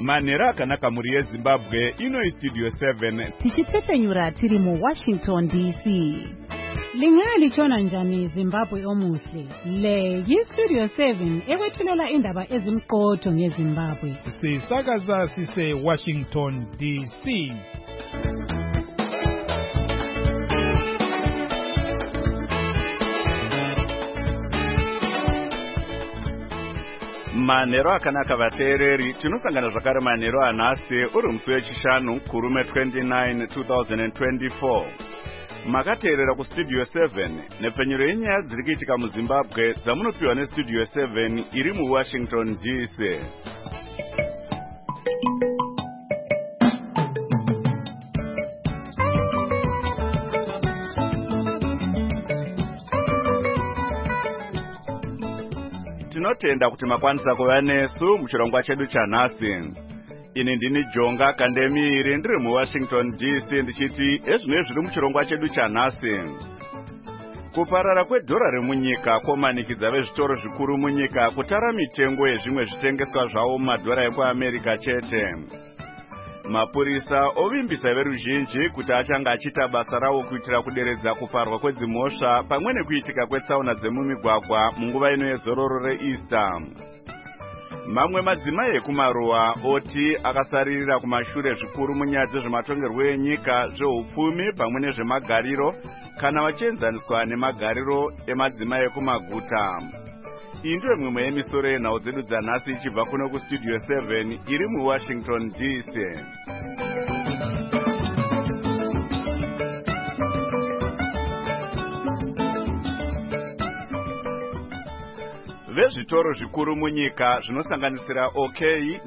manhero akanaka muri yezimbabwe ino Studio 7 tichitsepenyura tiri mu Washington DC. Lingaya lichona njani Zimbabwe omuhle. Le yi-Studio 7 ekwethulela indaba ezimqotho ngeZimbabwe. Sisakaza sise Washington DC. manhero akanaka vateereri, tinosangana zvakare manhero anhasi uri musi wechishanu kurume 29 2024. makateerera kustudio 7 nepfenyuro yenyaya dziri kuitika muzimbabwe dzamunopiwa nestudio 7 iri muwashington DC. tinotenda kuti makwanisa kuva nesu muchirongwa chedu chanhasi. ini ndini Jonga Kandemiri ndiri muWashington DC ndichiti ezvino zviri muchirongwa chedu chanhasi. kuparara kwedhora remunyika kwomanikidza vezvitoro zvikuru munyika kutara mitengo yezvimwe zvitengeswa zvavo mumadhora ekuAmerica chete. mapurisa ovimbisa veruzhinji kuti achanga achiita basa ravo kuitira kuderedza kuparwa kwedzimhosva pamwe nekuitika kwetsaona dzemumigwagwa munguva ino yezororo reEaster. mamwe madzimai ekumaruwa oti akasaririra kumashure zvikuru munyaya dzezvematongerwo enyika, zveupfumi pamwe nezvemagariro kana vachienzaniswa nemagariro emadzimai ekumaguta. iyi ndiyo mimwe yemisoro yenhau dzedu dzanhasi ichibva kuno kustudio 7 iri muWashington DC. vezvitoro zvikuru munyika zvinosanganisira OK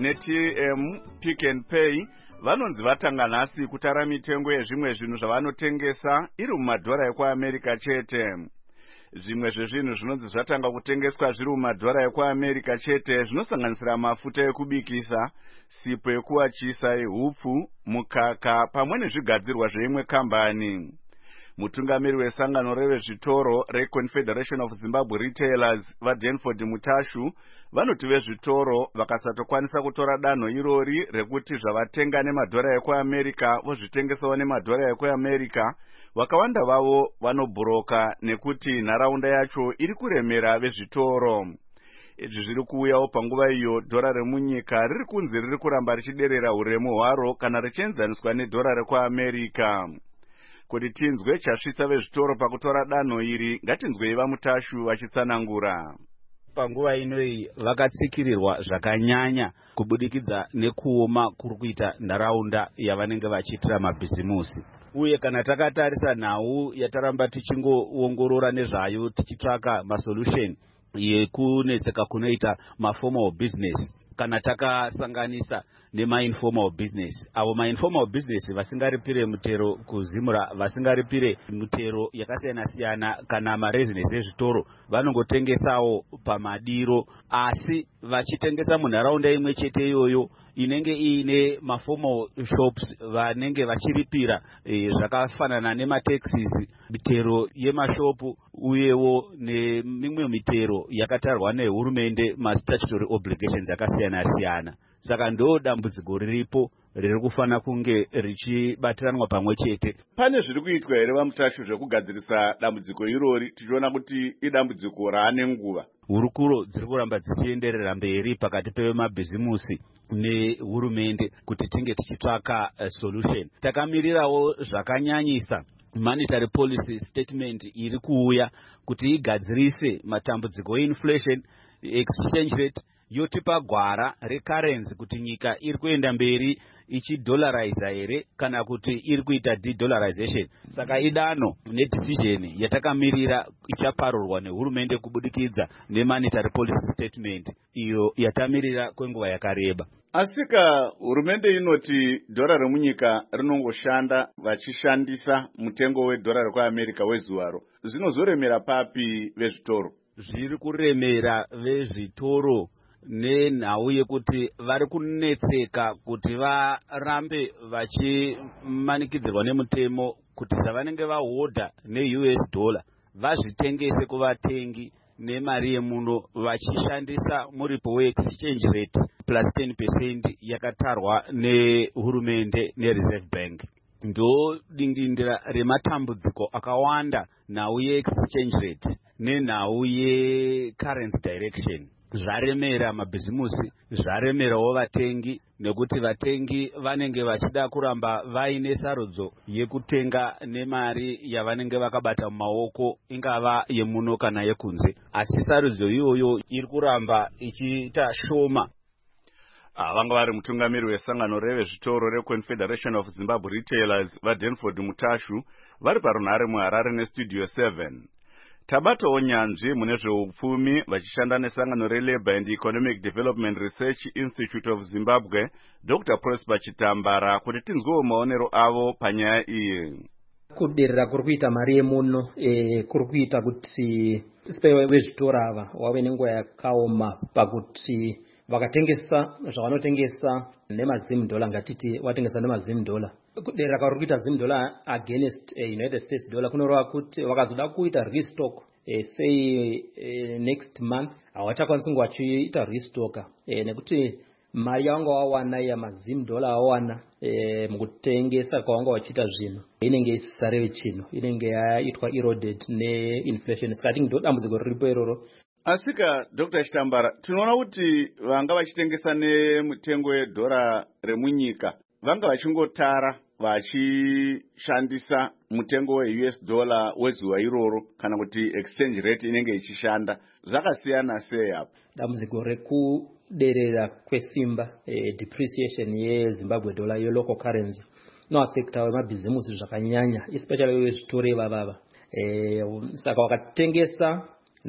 neTM Pick and Pay vanonzi vatanga nhasi kutara mitengo yezvimwe zvinhu zvavanotengesa iri mumadhora ekuAmerica chete. zvimwe zvezvinhu zvinonzi zvatanga kutengeswa zviri mumadhora ekuAmerica chete zvinosanganisira mafuta ekubikisa, sipo yekuwachisa yehupfu, mukaka pamwe nezvigadzirwa zveimwe kambani. mutungamiri wesangano revezvitoro reConfederation of Zimbabwe Retailers vaDenford Mutashu vanoti vezvitoro vakasatokwanisa kutora danho irori rekuti zvavatenga nemadhora ekuAmerica vozvitengesawo nemadhora ekuAmerica, vakawanda vavo vanobhuroka nekuti nharaunda yacho iri kuremera vezvitoro. izvi zviri kuuyawo panguva iyo dhora remunyika riri kunzi riri kuramba richiderera uremu hwaro kana richienzaniswa nedhora rekuAmerica. kuti tinzwe chasvitsa vezvitoro pakutora danho iri, ngatinzwei vaMutashu vachitsanangura. panguva inoyi vakatsikirirwa zvakanyanya kubudikidza nekuoma kuri kuita nharaunda yavanenge vachiitira mabhizimusi. uye kana takatarisa nhau yataramba tichingoongorora nezvayo tichitsvaka masolution yekunetseka kunoita maformal business, kana takasanganisa nemainformal business, avo mainformal business vasingaripire mutero kuzimura, vasingaripire mutero yakasiyana-siyana kana marezinesi ezvitoro vanongotengesawo pamadiro, asi vachitengesa munharaunda imwe chete iyoyo inenge iine maformal shops vanenge vachiripira zvakafanana nemataxis, mitero yemashopu uyewo nemimwe mitero yakatarwa nehurumende, mastatutory obligations akasiyana-siyana. saka ndo dambudziko riripo riri kufanira kunge richibatiranwa pamwe chete. pane zviri kuitwa here vaMutashu zvekugadzirisa dambudziko irori, tichiona kuti idambudziko raane nguva? hurukuro dziri kuramba dzichienderera mberi pakati pevemabhizimusi nehurumende kuti tinge tichitsvaka solution. takamirirawo zvakanyanyisa monetary policy statement iri kuuya kuti igadzirise matambudziko einflation, exchange rate, yotipa gwara recurrency kuti nyika iri kuenda mberi ichidollariza here kana kuti iri kuita de-dollarization. saka idano nedecision yatakamirira ichaparurwa nehurumende kubudikidza nemonetary policy statement iyo yatamirira kwenguva yakareba. asika hurumende inoti dhora remunyika rinongoshanda vachishandisa mutengo wedhora rekuAmerica wezuvaro, zvinozoremera papi vezvitoro? zviri kuremera vezvitoro nenhau yekuti vari kunetseka kuti varambe vachimanikidzirwa nemutemo kuti zvavanenge vahodha neUS dollar vazvitengese kuvatengi nemari yemuno vachishandisa muripo weexchange rate plus 10% yakatarwa nehurumende nereserve bank. Ndo dingindira rematambudziko akawanda, nhau yeexchange rate nenhau yecurrency direction. Zvaremera mabhizimusi, zvaremerawo vatengi, nekuti vatengi vanenge vachida kuramba vaine sarudzo yekutenga nemari yavanenge vakabata mumaoko, ingava yemuno kana yekunze, asi sarudzo iyoyo iri kuramba ichiita shoma. Vanga vari mutungamiri wesangano revezvitoro reConfederation of Zimbabwe Retailers vaDenford Mutashu vari parunhare muHarare neStudio 7. Tabatawo nyanzvi mune zveupfumi vachishanda nesangano reLabour and Economic Development Research Institute of Zimbabwe, Dr. Prosper Chitambara, kuti tinzwewo maonero avo panyaya iyi. Kuderera kuri kuita mari yemuno kuri kuita kuti vezvitoro ava wave nenguva yakaoma pakuti vakatengesa zvavanotengesa $10 ngatiti watengesa $10. Kuderera kuri kuita $10 against United States dollar kunoreva kuti vakazoda kuita restock say next month hawachakwanisi kunge vachiita restock nekuti mari yavanga wawana $10 awana mukutengesa kwavanga vachiita zvinhu inenge isisareve chinhu, inenge yaitwa eroded neinflation. Saka ndo dambudziko riripo iroro. Asika Dr. Chitambara, tinoona kuti vanga vachitengesa nemutengo wedhora remunyika vanga vachingotara vachishandisa mutengo weUS dollar wezuva iroro kana kuti exchange rate inenge ichishanda. Zvakasiyana sei apo? Dambudziko rekuderera kwesimba depreciation yeZimbabwe dollar yelocal currency inoaffecta vemabhizimusi zvakanyanya, especially vezvitoro ivava. Saka vakatengesa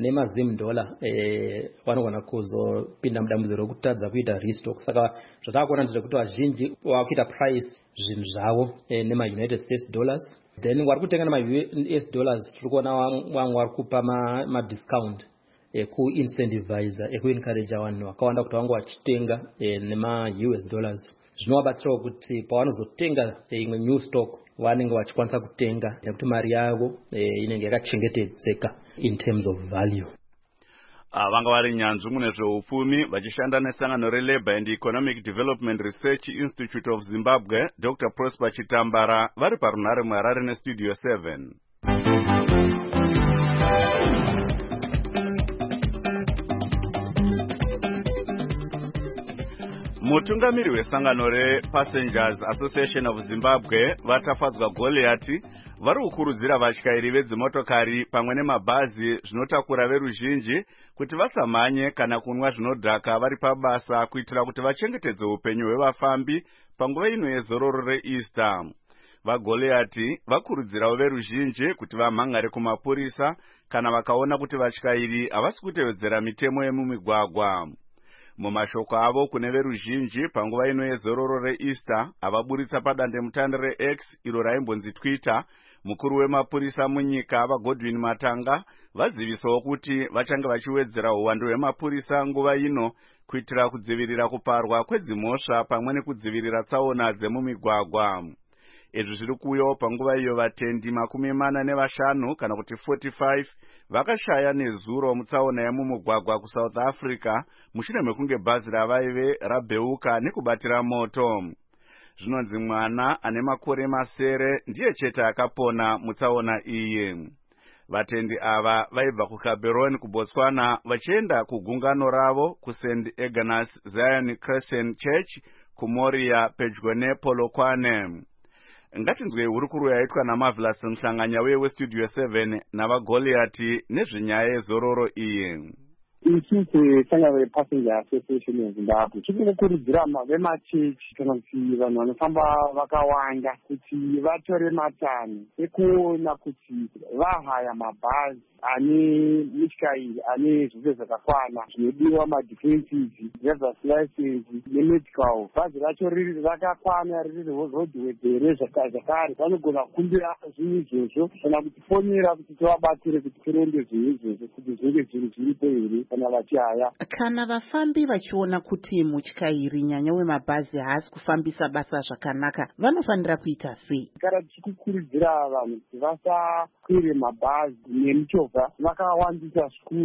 $10 vanogona kuzopinda mudambudziko rekutadza kuita restock. Saka zvatakuona ndezvekuti vazhinji vakuita price zvinhu zvavo nemaUnited States dollars, then vari kutenga nemaUS dollars tiri kuona vamwe vari kupa madiscount ekuincentiviza ekuencourage vanhu vakawanda kuti vange vachitenga nemaUS dollars. Zvinovabatsirawo kuti pavanozotenga imwe new stock vanenge vachikwanisa kutenga nekuti mari yavo inenge yakachengetedzeka in terms of value. Vanga vari nyanzvi mune zveupfumi vachishanda nesangano reLabour and Economic Development Research Institute of Zimbabwe, Dr. Prosper Chitambara, vari parunhare muHarare neStudio 7. Mutungamiri wesangano rePassengers Association of Zimbabwe vatafadzwa Goliati vari kukurudzira vatyairi vedzimotokari pamwe nemabhazi zvinotakura veruzhinji kuti vasamhanye kana kunwa zvinodhaka vari pabasa kuitira kuti vachengetedze upenyu hwevafambi panguva ino yezororo reEaster. VaGoliati vakurudzirawo veruzhinji kuti vamhangare kumapurisa kana vakaona kuti vatyairi havasi kutevedzera mitemo yemumigwagwa. Mumashoko avo kune veruzhinji panguva ino yezororo reEaster avaburitsa padandemutande reX iro raimbonzi Twitter, mukuru wemapurisa munyika vaGodwin Matanga vazivisawo kuti vachange vachiwedzera uwandu hwemapurisa nguva ino kuitira kudzivirira kuparwa kwedzimhosva pamwe nekudzivirira tsaona dzemumigwagwa. Izvi zviri kuuyawo panguva iyo vatendi 45 kana kuti 45 vakashaya nezuro mutsaona yemumugwagwa kuSouth Africa mushure mekunge bhazi ravaive rabheuka nekubatira moto. Zvinonzi mwana ane makore masere ndiye chete akapona mutsaona iyi. Vatendi ava vaibva kuGaborone kuBotswana vachienda kugungano ravo kuSt Agnes Zion Christian Church kuMoria pedyo nePolokwane. Ngatinzwe hurukuru yaitwa naMarvelous Mhlanganya weStudio 7 navaGoliati nezvenyaya yezororo iyi. Isu sesangano rePassenger Association yeZimbabwe tiri kukurudzira vemachechi kana kuti vanhu vanofamba vakawanda kuti vatore matanho ekuona kuti vahaya mabhazi ane mutyairi ane zvose zvakakwana zvinodiwa, madefenses, driver's license nemedical. Bhazi racho riri rakakwana, riri roadworthy here zvakare vanogona kukumbira zvinhu izvozvo kana kutifonera kuti tivabatsire kuti tironge zvinhu izvozvo kuti zvinge zviri zviripo here kana vachihaya. Kana vafambi vachiona kuti mutyairi nyanya wemabhazi haasi kufambisa basa zvakanaka vanofanira kuita sei? Kana tichikurudzira vanhu kuti vasakwire mabhazi nemuchovha vakawandisa zvikuru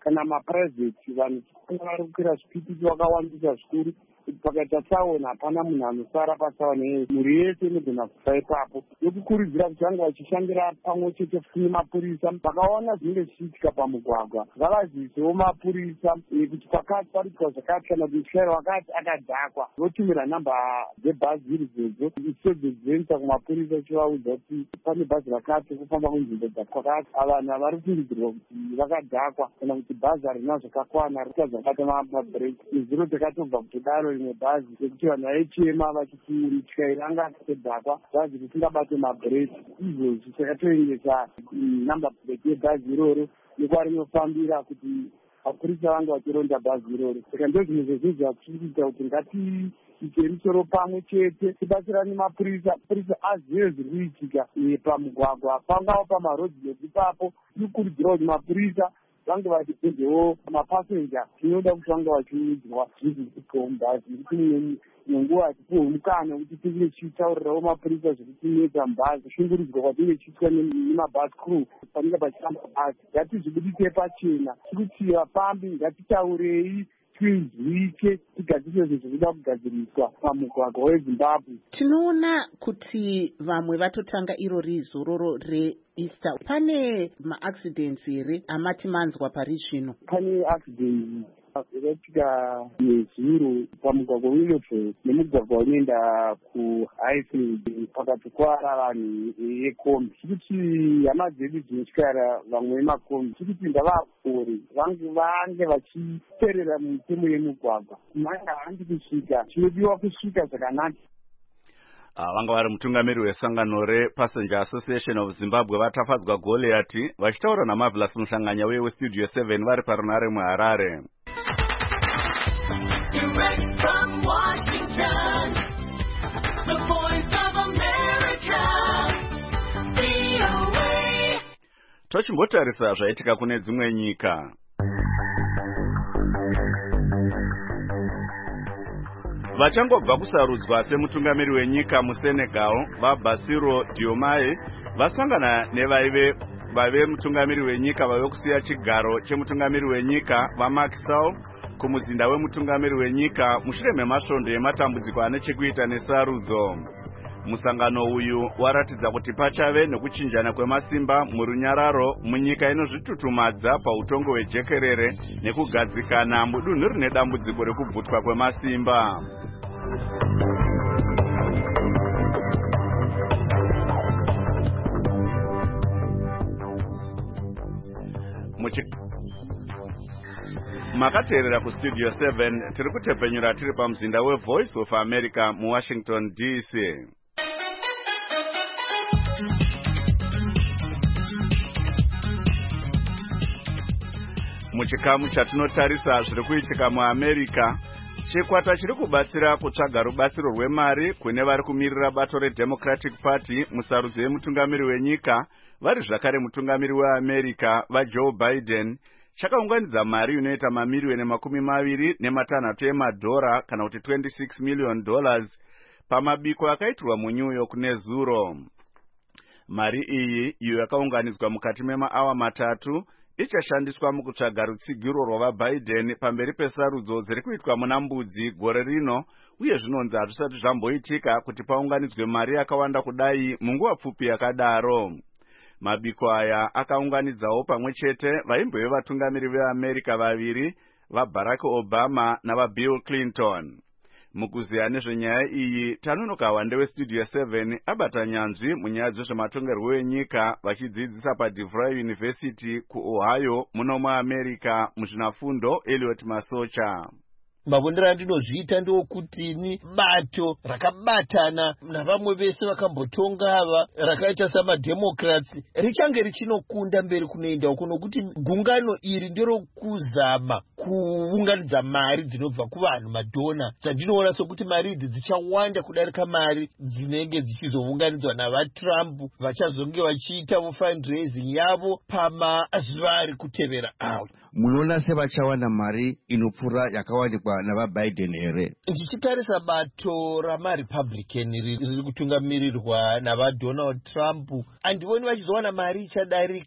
kana maprivate vanhu vari kukwira zvipititi vakawandisa zvikuru kuti pakaita tsaona hapana munhu anosara patsaona iyoyo, mhuri yese inogona kufa ipapo. Nekukurudzira kuti vange vachishandira pamwe chete nemapurisa vakaona zvinenge zvichiitika pamugwagwa ngavazivisewo mapurisa kuti pakati pariitwa zvakati kana kuti mutyairi wakati akadhakwa votumira nhamba dzebhazi idzodzo ichitodzodzisa kumapurisa ichivaudza kuti pane bhazi rakati kufamba kunzvimbo dzakakati. Vanhu havari kukurudzirwa kuti vakadhakwa kana kuti bhazi harina zvakakwana rika zvakata mabhireki. Izviro takatobva kutodaro rimwe bhazi rekuti vanhu vaichema vachiti mutyairi anga akatodhakwa bhazi risingabate mabhireki. Izvozvi takatoendesa nhamba plate yebhazi iroro nekwa rinofambira kuti mapurisa vange vachironda bhazi iroro. Saka ndozvimwe zvezvizva kuchiita kuti ngatiite musoro pamwe chete tibatsirane mapurisa azive zviri kuitika pamugwagwa pangava pamarodzi ipapo. Tinokurudzira kuti mapurisa vange vachipedzewo mapasenja tinoda kuti vange vachiudzwa zvinhu zvirikuitwa mubhazi nekuti nenguva atipuhwe mukana kuti tinge tichitaurirawo mapurisa zviri kunetsa mubhazi kushungurudzwa kwatinenge tichiitwa nemabhazi crew panenge pachifamba bhazi. Ngatizvibudise pachena tikuti vafambi ngatitaurei twinzwike tigadzise zvinhu zvinoda kugadziriswa pamugwagwa weZimbabwe. Tinoona kuti vamwe vatotanga irori zororo reEaster. Pane maaccidents here amati manzwa pari zvino? Pane accident yakaitika nezuro pamugwagwa weWillow nemugwagwa unoenda kuHighfield pakati kwara vanhu yekombi. Tikuti hama dzedu dzinotyara vamwe vemakombi tikuti ngavapore vange vachiteerera mitemo yemugwagwa. Mhanga handi kusvika chinodiwa kusvika zvakanaka. Vanga vari mutungamiri wesangano rePassenger Association of Zimbabwe vatafadzwa Goliati vachitaura naMarvelous Mushanganya weStudio 7 vari parunare muHarare. Direct from Washington, the voice of America, VOA. Tochimbotarisa zvaitika kune dzimwe nyika. Vachangobva kusarudzwa semutungamiri wenyika muSenegal, vaBassirou Diomaye vasangana nevaive mutungamiri wenyika vave kusiya chigaro chemutungamiri wenyika vaMacky Sall kumuzinda wemutungamiri wenyika mushure memasvondo ematambudziko ane chekuita nesarudzo. Musangano uyu waratidza kuti pachave nekuchinjana kwemasimba murunyararo munyika inozvitutumadza pautongo hwejekerere nekugadzikana mudunhu rine dambudziko rekubvutwa kwemasimba. Makateerera kuStudio 7 tiri kutepfenyura tiri pamuzinda weVoice of America muWashington DC. Muchikamu chatinotarisa zviri kuitika muAmerica, chikwata chiri kubatsira kutsvaga rubatsiro rwemari kune vari kumirira bato reDemocratic Party musarudzo yemutungamiri wenyika vari zvakare mutungamiri weAmerica vaJoe Biden chakaunganidza mari inoita mamiriyoni $26 emadhora kana kuti $26 million pamabiko akaitirwa muNew York nezuro. Mari iyi iyo yakaunganidzwa mukati memaawa matatu ichashandiswa mukutsvaga rutsigiro rwavaBiden pamberi pesarudzo dziri kuitwa muna Mbudzi gore rino, uye zvinonzi hazvisati zvamboitika kuti paunganidzwe mari yakawanda kudai munguva pfupi yakadaro. Mabiko aya akaunganidzawo pamwe chete vaimbove vatungamiri veAmerica vaviri vaBarack Obama navaBill Clinton. Mukuziya nezvenyaya iyi tanonoka wande weStudio 7 abata nyanzvi munyaya dzezvematongerwo enyika vachidzidzisa paDeVry University kuOhio muno muAmerica muzvinafundo Elliot Masocha. Mabondera andinozviita ndokuti bato rakabatana navamwe vese vakambotonga ava rakaita samaDemocrats richange richinokunda mberi kunoenda kuno kuti gungano iri ndiro kuzama kuunganidza mari dzinobva kuvanhu madhona. Zvandinoona sokuti mari idzi dzichawanda kudarika mari dzinenge dzichizounganidzwa navaTrump vachazonge vachiita fundraising yavo pamazuva ari kutevera awo. Munoona sevachawana mari inopfuura yakawanikwa navaBiden here? Ndichitarisa bato ramaRepublican riri kutungamirirwa navaDonald Trump, handioni vachizowana mari ichadarika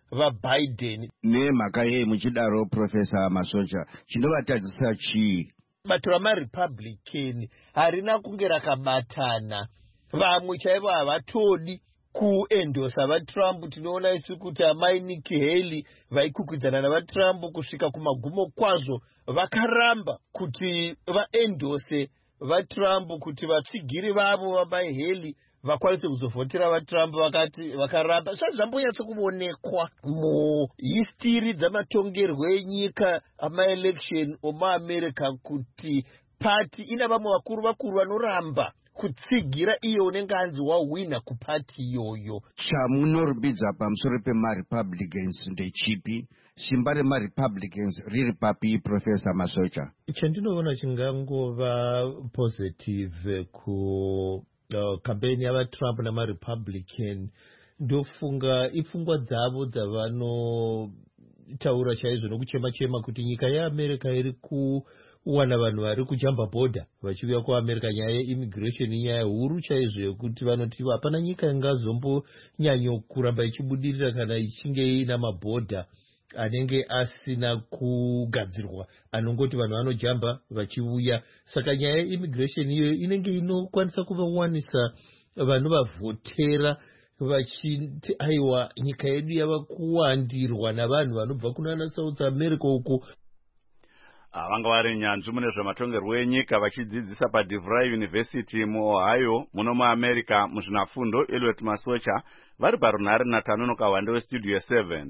vaBiden. Nemhaka yei muchidaro Professor Masocha, chinovatadzisa chii? Bato ramaRepublican harina kunge rakabatana. Vamwe chaivo havatodi kuendosa vaTrump. Tinoona isu kuti amai Nikki Haley vaikukwidhana navaTrump kusvika kumagumo kwazvo vakaramba kuti vaendose vaTrump, kuti vatsigiri vavo vamai Haley vakwanise kuzovhotera vaTrump vakaramba. Zvazvo zvambonyatso kuonekwa muhistiri dzamatongerwo enyika amaelection omuAmerica kuti pati ina vamwe vakuru vanoramba kutsigira iyo unenge anzi wahwina kupati iyoyo. Chamunorumbidza pamusoro pemaRepublicans ndechipi? Simba remaRepublicans riri papi, Professor Masocha? Chandinoona chingangova positive ku campaign yavaTrump namaRepublican ndofunga ifungwa dzavo dzavanotaura chaizvo nokuchema-chema kuti nyika yeAmerica iri kuwana vanhu vari kujamba bhodha vachiuya kuAmerica. Nyaya yeimmigration inyaya huru chaizvo yekuti vanoti hapana nyika ingazombonyanyo kuramba ichibudirira kana ichinge ina mabhodha anenge asina kugadzirwa, anongoti vanhu vanojamba vachiuya. Saka nyaya yeimmigration iyoyo inenge inokwanisa kuvawanisa vanhu vavhotera vachiti aiwa nyika yedu yava kuwandirwa navanhu vanobva kunana South America uko. Vanga vari nyanzvi mune zvematongerwo enyika vachidzidzisa paDeVry University muOhio muno muAmerica muzvinafundo. Eliot Masocha vari parunhare naTanonoka Hwande weStudio 7.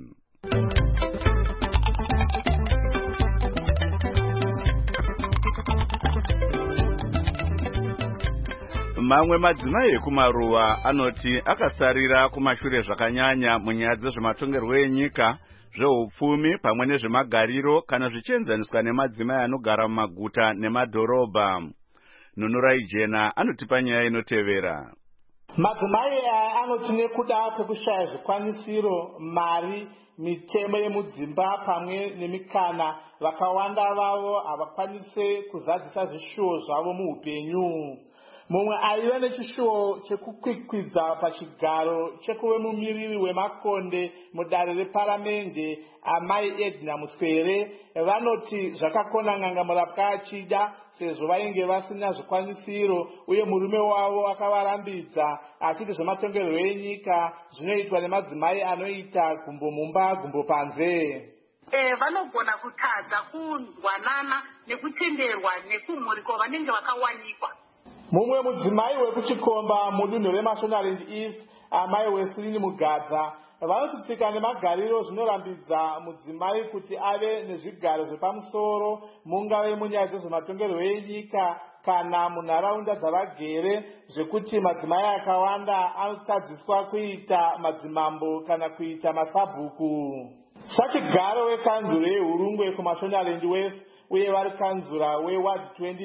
Mamwe madzimai ekumaruwa anoti akasarira kumashure zvakanyanya munyaya dzezvematongerwo enyika, zveupfumi pamwe nezvemagariro kana zvichienzaniswa nemadzimai anogara mumaguta nemadhorobha. Nunurai Jena anotipa nyaya inotevera. Madzimai anoti nekuda kwekushaya zvikwanisiro, mari, mitemo yemudzimba pamwe nemikana, vakawanda vavo havakwanise kuzadzisa zvishuwo zvavo muupenyu. Mumwe aiva nechishuwo chekukwikwidza pachigaro chekuve mumiriri wemakonde mudare reparamende, amai Edna Muswere, vanoti zvakakona n'anga murapwa achida sezvo vainge vasina zvikwanisiro uye murume wavo akavarambidza achiti zvematongerwo enyika zvinoitwa nemadzimai anoita gumbo mumba gumbo panze. Vanogona kutadza kunzwanana nekutenderwa nekumhuri kwavanenge vakawanikwa. Mumwe mudzimai wekuchikomba mudunhu reMashonaland East, amai Wesley Mugadza, vanoti tsika nemagariro zvinorambidza mudzimai kuti ave nezvigaro zvepamusoro, mungave munyaya dzezvematongerwo enyika kana munharaunda dzavagere, zvekuti madzimai akawanda anotadziswa kuita madzimambo kana kuita masabhuku. Sachigaro wekanzuro yeHurungwe kuMashonaland West uye vari kanzura weWard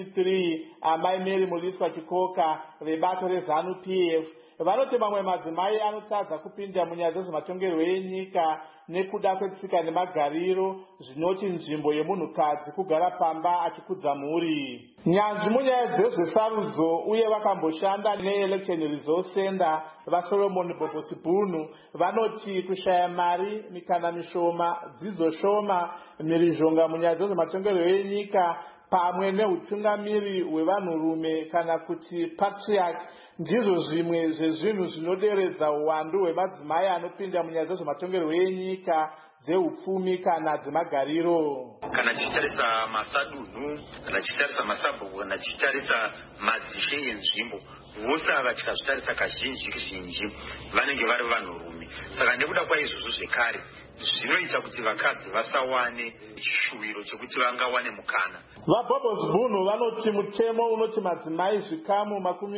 23, amai Mary Muliswa Chikoka vebato reZANU-PF, vanoti mamwe madzimai anotadza kupinda munyaya dzezvematongerwo enyika nekuda kwetsika nemagariro, zvinoti nzvimbo yemunhukadzi kugara pamba achikudza mhuri. Nyanzvi munyaya dzezvesarudzo uye vakamboshanda neElection Resource Center vaSolomon Bobo-Sibhunu vanoti kushaya mari, mikana mishoma, dzidzo shoma, mhirizhonga munyaya dzezvematongerwo enyika pamwe neutungamiri hwevanhurume kana kuti patriarch ndizvo zvimwe zvezvinhu zvinoderedza uwandu hwemadzimai anopinda munyaya dzezvematongerwo enyika dzeupfumi kana dzemagariro. Kana tichitarisa masadunhu, kana tichitarisa masabhuku, kana tichitarisa madzishe enzvimbo, vose ava tikazvitarisa kazhinji vanenge vari vanhurume. Saka nekuda kwaizvozvo zvekare zvinoita kuti vakadzi vasawane chishuwiro chekuti vangawane mukana. VaBobo-Sibhunu vanoti mutemo unoti madzimai zvikamu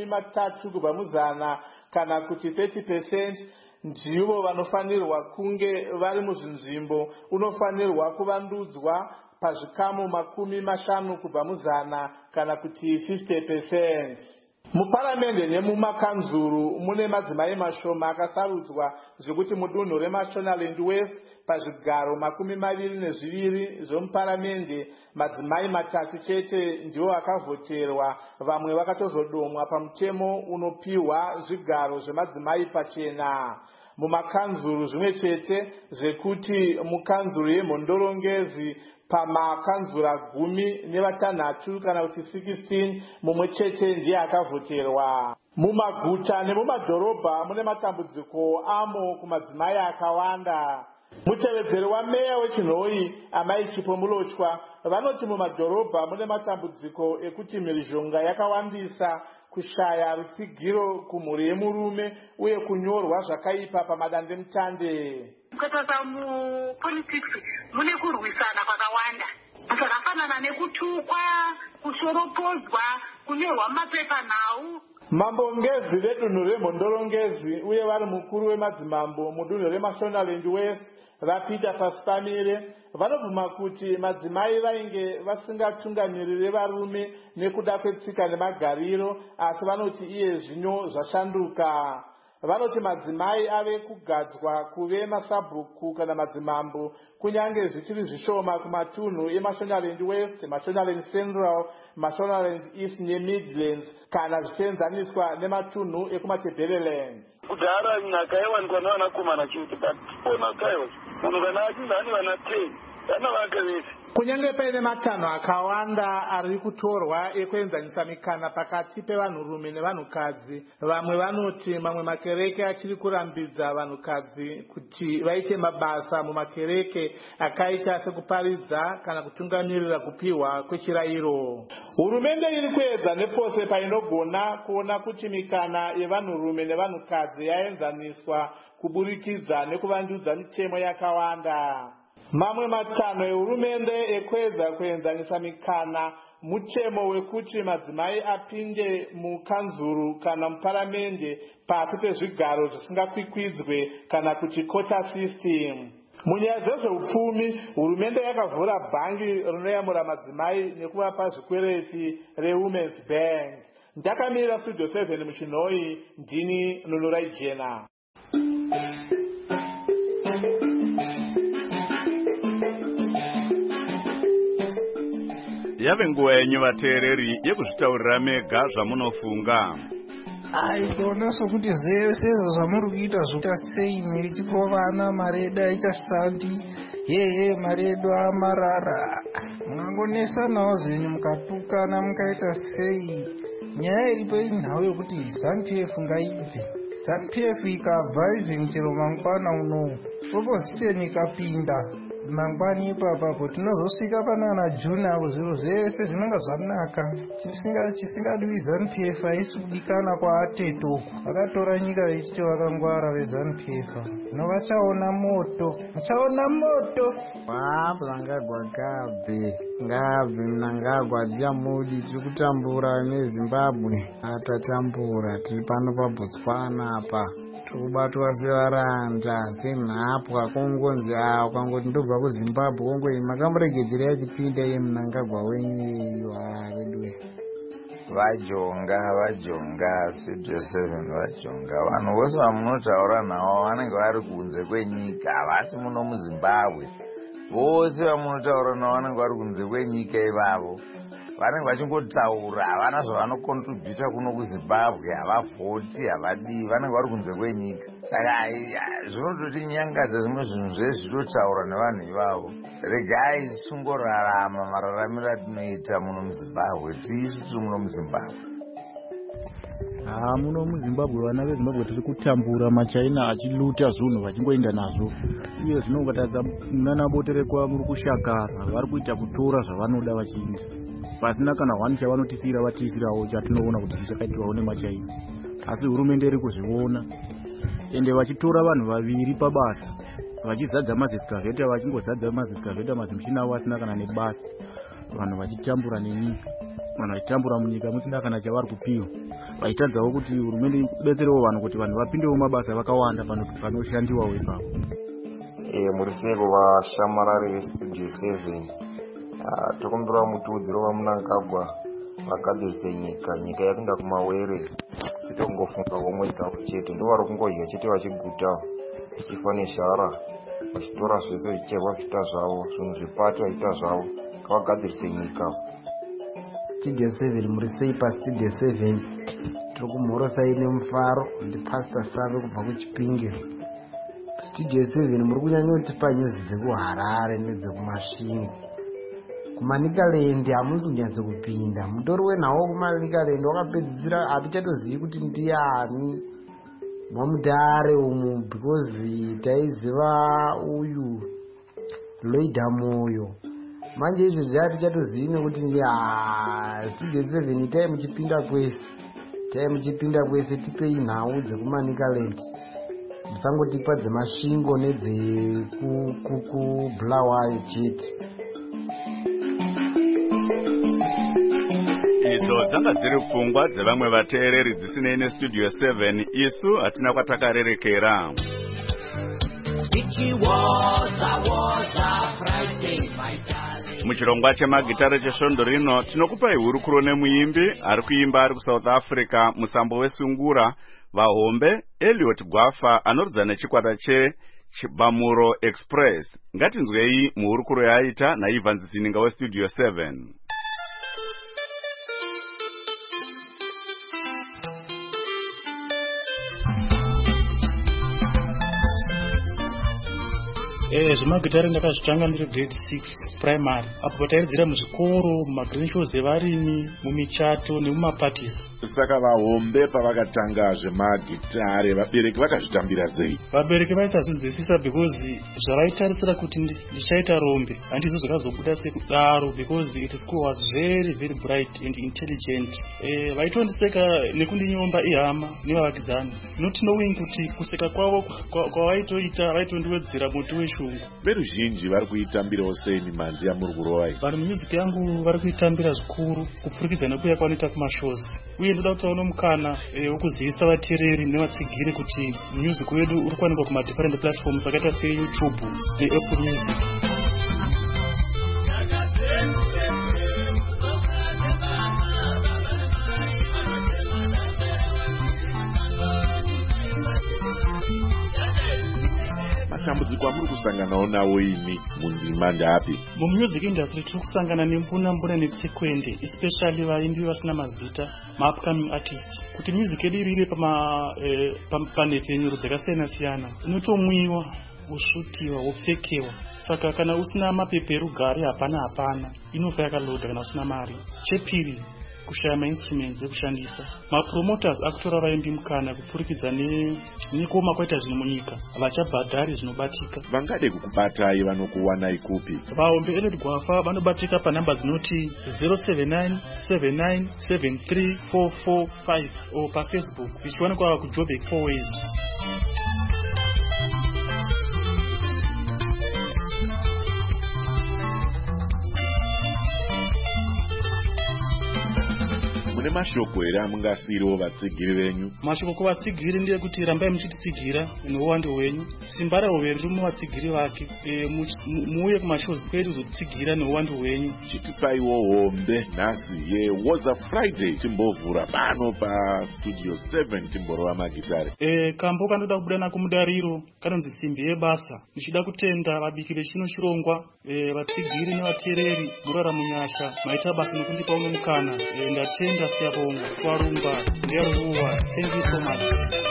30 kubva muzana kana kuti 30% ndivo vanofanirwa kunge vari muzvinzvimbo unofanirwa kuvandudzwa pazvikamu 50 kubva muzana kana kuti 50%. Muparamende nemumakanzuru mune madzimai mashoma akasarudzwa zvekuti mudunhu reMashonaland West pazvigaro 22 zvemuparamende madzimai 3 chete ndivo vakavhoterwa, vamwe vakatozodomwa pamutemo unopiwa zvigaro zvemadzimai pachena. mumakanzuru zvimwe chete zvekuti mukanzuru yemhondorongezi pamakanzura 16 kana kuti 16 mumwe chete ndiye akavhoterwa. Mumaguta nemumadhorobha mune matambudziko amo kumadzimai akawanda. Mutevedzeri wameya weChinhoyi Amai Chipo Mulotshwa vanoti mumadhorobha mune matambudziko ekuti mhirizhonga yakawandisa, kushaya rutsigiro kumhuri yemurume uye kunyorwa zvakaipa pamadandemutande. Kutarisa mupolitics mune kurwisana kwakawanda zvakafanana nekutukwa, kushoropodzwa, kunyorwa mapepa nhau. Mambongezi vedunhu remhondorongezi uye vari mukuru wemadzimambo mudunhu reMashonaland West vaPeter Pasipamire vanobvuma kuti madzimai vainge vasingatungamirire varume nekuda kwetsika nemagariro, asi vanoti iye zvino zvashanduka. Vanoti madzimai ave kugadzwa kuve masabhuku kana madzimambo kunyange zvichiri zvishoma kumatunhu eMashonaland West, Mashonaland Central, Mashonaland East neMidlands kana zvichienzaniswa nematunhu ekumaTebeleland. Kudhara nyaka yawanikwa navanakomana chete, patipona kaiwa munhu kana achinzi ane vana 10 vana vake vese. Kunyange paine matanho akawanda ari kutorwa ekuenzanisa mikana pakati pevanhurume nevanhukadzi, vamwe vanoti mamwe makereke achiri kurambidza vanhukadzi kuti vaite mabasa mumakereke akaita sekuparidza kana kutungamirira kupiwa kwechirayiro. Hurumende iri kuedza nepose painogona kuona kuti mikana yevanhurume nevanhukadzi yaenzaniswa kuburikidza nekuvandudza mitemo yakawanda. Mamwe matanho ehurumende ekuedza kuenzanisa mikana mutemo wekuti madzimai apinde mukanzuru kana muparamende pasi pezvigaro zvisingakwikwidzwe kana kuti quota system. Munyaya dzezveupfumi, hurumende yakavhura bhangi rinoyamura madzimai nekuvapa zvikwereti reWomen's Bank. Ndakamirira Studio 7 muChinhoyi, ndini Nunurai Jena. Yave nguva yenyu vateereri yekuzvitaurira mega zvamunofunga. Aidona sokuti zvese zvamuri kuita zvoita sei meitipo vana mari edu aichasandi, yeye mari edu amarara. Mungangonesanawo zvenyu mukatukana mukaita sei. Nyaya iripo inhau yokuti ZANU-PF ngaibve. ZANU-PF ikabva izvi chero mangwana unowu, opposition ikapinda mangwani ipapapo tinozosvika panana June avo zviro zvese zvinonga zvanaka. Chisingadiwi ZANU-PF haisi kudikana kwaAteto. Vakatora nyika vechiti vakangwara veZANU-PF. No vachaona moto. Vachaona moto. Mnangagwa ngabve Mnangagwa ndiamudi tiri kutambura neZimbabwe. Atatambura tiri pano paBotswana apa. Kubatwa sevaranda senhapwa kongonzi awo kwangoti ndobva kuZimbabwe kongoti makamboregedzera yachipinda yeMnangagwa wenyu vedu vajonga Studio 7 vajonga vanhu vose vamunotaura navo vanenge vari kunze kwenyika havasi muno muZimbabwe. Vose vamunotaura navo vanenge vari kunze kwenyika ivavo vanenge vachingotaura havana zvavanokontribhuta kuno kuZimbabwe, havavhoti havadii, vanenge vari kunze kwenyika. Saka zvinototi nyangadza zvimwe zvinhu zvezvitotaura nevanhu ivavo. Regai tichingorarama mararamiro atinoita muno muZimbabwe, tiisu tiri muno muZimbabwe. Muno muZimbabwe vana veZimbabwe tiri kutambura, maChina achiluta zvinhu vachingoenda nazvo. Iyo zvino ukataza nana Boterekwa muri kushagara, vari kuita kutora zvavanoda vachiita. Pasina kana hwani chavanotisira vatisirawo chatinoona kuti chichakaitwawo nemaChina. Asi hurumende iri kuzviona ende vachitora vanhu vaviri pabasa vachizadza maziskavheta, vachingozadza maziskavheta mazimushina avo asina kana nebasa. Vanhu vachitambura nenyika, vanhu vachitambura munyika musina kana chavari kupiwa, vachitadzawo kuti hurumende idetserewo vanhu kuti vanhu vapindewo mabasa vakawanda panoshandiwawo ipapo. Muri seiko vashamarari veStudio 7 tokumbira mutudziro waMnangagwa vagadzirise nyika yakunda kumawere, titongofunga komwe dzavo chete ndovari kungodya chete vachigutawo vachifa neshara vachitora zvese zvicherwa zviita zvavo zvinhu zvipato vachiita zvavo ngavagadzirise nyika. Studio 7 muri sei paStudio 7 tiri kumhorosai nemufaro. Ndi Pastor Save kubva kuChipinge. studio 7 muri kunyanya kutipa nyuzi dzekuharare nedzekumasvingo. Kumanikaland hamusi kunyatso kupinda, mutori wenhawo kumanikaland wakapedzisira hatichatozivi kuti ndiani mamudare umu because taiziva uyu Loida Moyo. Manje izvezvi hatichatozivi nekuti studio 7 tai muchipinda kwese tipei nhau dzekumanikaland, musangotipa dzemasvingo nedzekubulawayo chete. Idzo dzanga dziri pfungwa dzevamwe vateereri dzisinei nestudio 7. Isu hatina kwatakarerekera. Muchirongwa chemagitare chesvondo rino tinokupai hurukuro nemuimbi ari kuimba ari kuSouth Africa, musambo weSungura, Vahombe, Elliot Gwafa anorodza nechikwata cheChibamuro Express. Ngatinzwei muhurukuro yaita naIvan Zininga westudio 7. zvemagitare ndakazvitanga ndiri grade 6 primary, apo pataidzira muzvikoro, mumagreen shows evarimi, mumichato nemumaparties. Saka Vahombe pavakatanga zvemagitare vabereki vakazvitambira sei? Vabereki vaisazvinzwisisa because zvavaitarisira kuti ndichaita rombe handizvo zvakazobuda sekudaro, because it school was very very bright and intelligent. Vaitondiseka nekundinyomba ihama nevavakidzani, not knowing kuti kuseka kwavo kwavaitoita vaitondiwedzera muti weshungu. Veruzhinji vari kuitambirawo sei mimanzi yamuri kurovai? Vanhu mumusiki yangu vari kuitambira zvikuru kupfurikidza nekuya kwanoita kumashows, uye ndoda kuti vaone mukana wokuzivisa vateereri nevatsigiri kuti music wedu uri kuwanikwa kumadifferent platforms akaita seYouTube neApple Music. Matambudziko amuri kusanganawo nawo imi mundima ndapi? Mumusic industry tiri kusangana nembuna netsekwende, especially vaimbi vasina mazita, ma-upcoming artists. Kuti music yedu iri panhepfenyuro dzakasiyana-siyana, unotomwiwa, wosvutiwa, wopfekewa. Saka kana usina mapepa erugare hapana, inofa yakaloda kana usina mari. Chepiri, kushaya mainstruments ekushandisa. Mapromoters akutora vaimbi mukana kupfurikidza nekoma kwaita zvinhu munyika, vachabhadhari zvinobatika. Vangade kukubatai vanokuwanai kupi? Vahombe Elliot Gwafa vanobatika panhamba dzinoti 07979734445 o paFacebook vichiwanikwa kuJoburg 4 Ways. Mune mashoko here amungasiyiriwo vatsigiri venyu? Mashoko kuvatsigiri ndeyekuti rambai muchititsigira nouwande hwenyu. Simba raHove riri muvatsigiri vake. Muuye kumashows kwedu zotitsigira nouwande hwenyu. Chitipaiwo hombe nhasi yeWhat's Friday timbovhura pano pastudio 7 timborova magitare. Kambo kanoda kubuda nako mudariro kanonzi simbi yebasa. Ndichida kutenda vabiki vechino chirongwa, vatsigiri nevateereri murara munyasha, maita basa nokundipa uno mukana. Ndatenda siyabonga, twarumba, nderuwa. Thank you so much.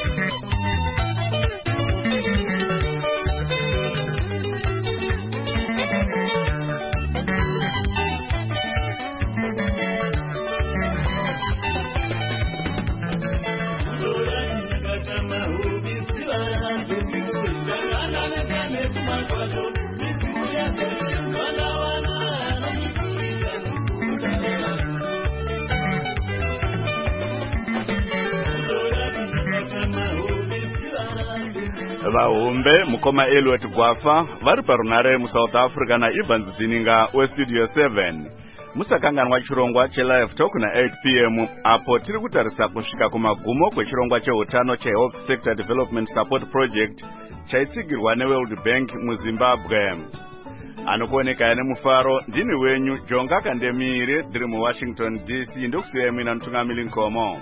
Vahombe mukoma Elliot Gwafa vari parunare muSouth Africa naIvan Zininga westudio 7. Musakanganwa chirongwa chelive talk na 8 p.m. apo tiri kutarisa kusvika kumagumo kwechirongwa cheutano cheHealth Sector Development Support Project chaitsigirwa neWorld Bank muZimbabwe. Anokuoneka nemufaro ndini wenyu Jonga Kandemire ndiri muWashington DC ndokusiyai mina Mutungamiri Nkomo.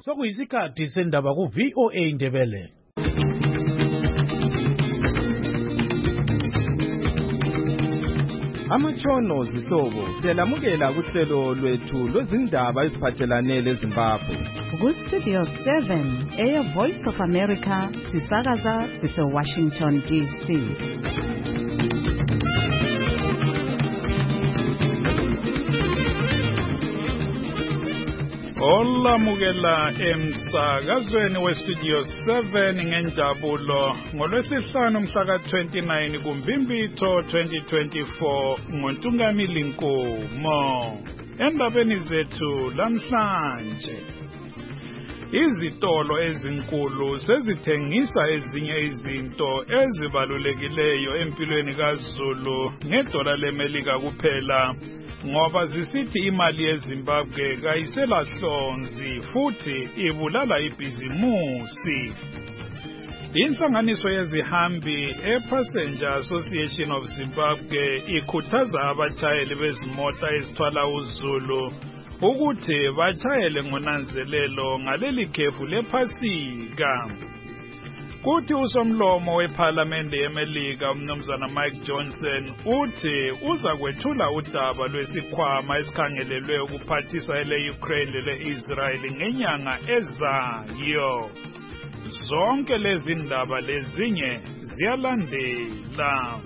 Sokuyisikhathi sendaba ku VOA Indebele. Amatshono zihlobo siyalamukela kuhlelo lwethu lwezindaba eziphathelane leZimbabwe. Ku-Studio 7 eya Voice of America sisakaza sise-Washington DC. Olamukela emsakazweni we-Studio 7 ngenjabulo ngolwesihlanu mhla ka-29 kuMbimbitho 2024 ngoNtungamili Nkomo. Endabeni zethu lamhlanje, izitolo ezinkulu sezithengisa ezinye izinto ezibalulekileyo empilweni kaZulu ngedola leMelika kuphela, ngoba zisithi imali yeZimbabwe kayiselahlonzi futhi ibulala ibhizimusi. Inhlanganiso yezihambi ePassenger Association of Zimbabwe ikhuthaza abatshayeli bezimota ezithwala uZulu ukuthi batshayele ngonanzelelo ngaleli khefu lePhasika. Kuthi usomlomo wePhalamende yeMelika uMnumzana Mike Johnson uthi uza kwethula udaba lwesikhwama esikhangelelwe ukuphathisa ele-Ukraine le-Israel ngenyanga ezayo. Zonke lezi ndaba lezinye ziyalandela.